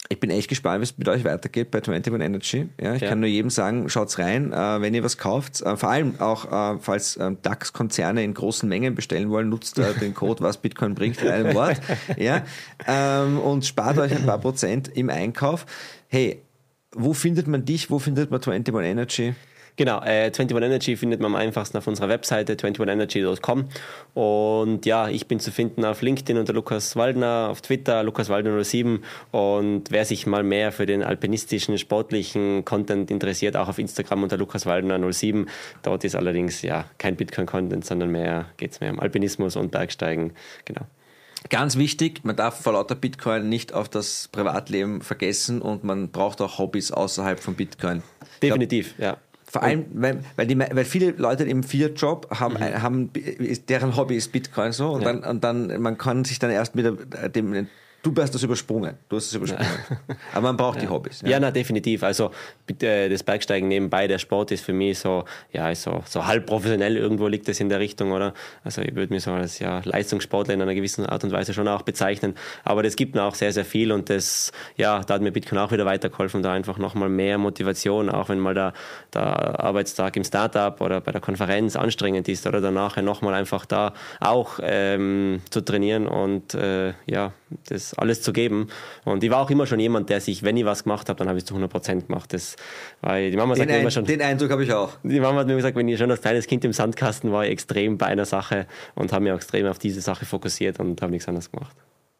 Ich bin echt gespannt, wie es mit euch weitergeht bei 21 Energy. Ja, ich kann nur jedem sagen, schaut's rein, wenn ihr was kauft. Vor allem auch, falls DAX-Konzerne in großen Mengen bestellen wollen, nutzt den Code, was Bitcoin bringt, in einem Wort. Ja, und spart euch ein paar Prozent im Einkauf. Hey, wo findet man dich? Wo findet man 21 Energy? Genau, 21 Energy findet man am einfachsten auf unserer Webseite 21energy.com und ja, ich bin zu finden auf LinkedIn unter Lukas Waldner, auf Twitter LukasWaldner07 und wer sich mal mehr für den alpinistischen, sportlichen Content interessiert, auch auf Instagram unter LukasWaldner07. Dort ist allerdings ja kein Bitcoin-Content, sondern geht es mehr um Alpinismus und Bergsteigen, genau. Ganz wichtig, man darf vor lauter Bitcoin nicht auf das Privatleben vergessen und man braucht auch Hobbys außerhalb von Bitcoin. Definitiv, ja. Vor allem, weil viele Leute im Fiat-Job haben, deren Hobby ist Bitcoin so und dann man kann sich dann erst mit dem. Du hast das übersprungen. Aber man braucht die Hobbys. Ja, definitiv. Also das Bergsteigen nebenbei, der Sport ist für mich so halb professionell, irgendwo liegt das in der Richtung, oder? Also ich würde mich so als Leistungssportler in einer gewissen Art und Weise schon auch bezeichnen. Aber das gibt mir auch sehr, sehr viel und da hat mir Bitcoin auch wieder weitergeholfen, da einfach nochmal mehr Motivation, auch wenn mal der Arbeitstag im Startup oder bei der Konferenz anstrengend ist oder danach nochmal einfach da auch zu trainieren und das alles zu geben. Und ich war auch immer schon jemand, der sich, wenn ich was gemacht habe, dann habe ich es zu 100% gemacht. Weil die Mama sagt mir immer schon... Den Eindruck habe ich auch. Die Mama hat mir gesagt, wenn ich schon als kleines Kind im Sandkasten war, ich extrem bei einer Sache und habe mich auch extrem auf diese Sache fokussiert und habe nichts anderes gemacht.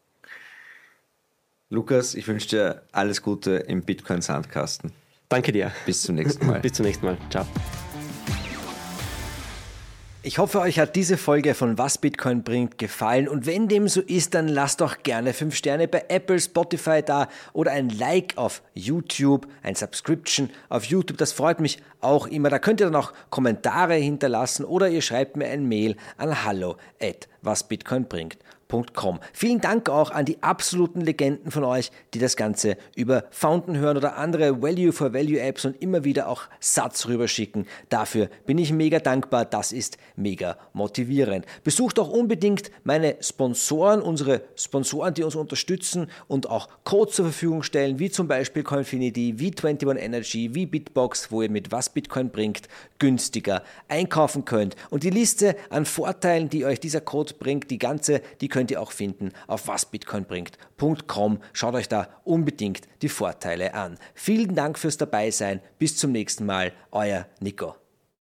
Lukas, ich wünsche dir alles Gute im Bitcoin-Sandkasten. Danke dir. Bis zum nächsten Mal. Bis zum nächsten Mal. Ciao. Ich hoffe, euch hat diese Folge von Was Bitcoin bringt gefallen und wenn dem so ist, dann lasst doch gerne 5 Sterne bei Apple, Spotify da oder ein Like auf YouTube, ein Subscription auf YouTube, das freut mich auch immer. Da könnt ihr dann auch Kommentare hinterlassen oder ihr schreibt mir ein Mail an hallo@wasbitcoinbringt.com. Vielen Dank auch an die absoluten Legenden von euch, die das Ganze über Fountain hören oder andere Value-for-Value-Apps und immer wieder auch Satz rüberschicken. Dafür bin ich mega dankbar, das ist mega motivierend. Besucht auch unbedingt meine Sponsoren, unsere Sponsoren, die uns unterstützen und auch Codes zur Verfügung stellen, wie zum Beispiel Coinfinity, wie 21 Energy, wie Bitbox, wo ihr mit Was Bitcoin bringt günstiger einkaufen könnt. Und die Liste an Vorteilen, die euch dieser Code bringt, die könnt ihr auch finden auf wasbitcoinbringt.com. Schaut euch da unbedingt die Vorteile an. Vielen Dank fürs Dabeisein. Bis zum nächsten Mal. Euer Nico.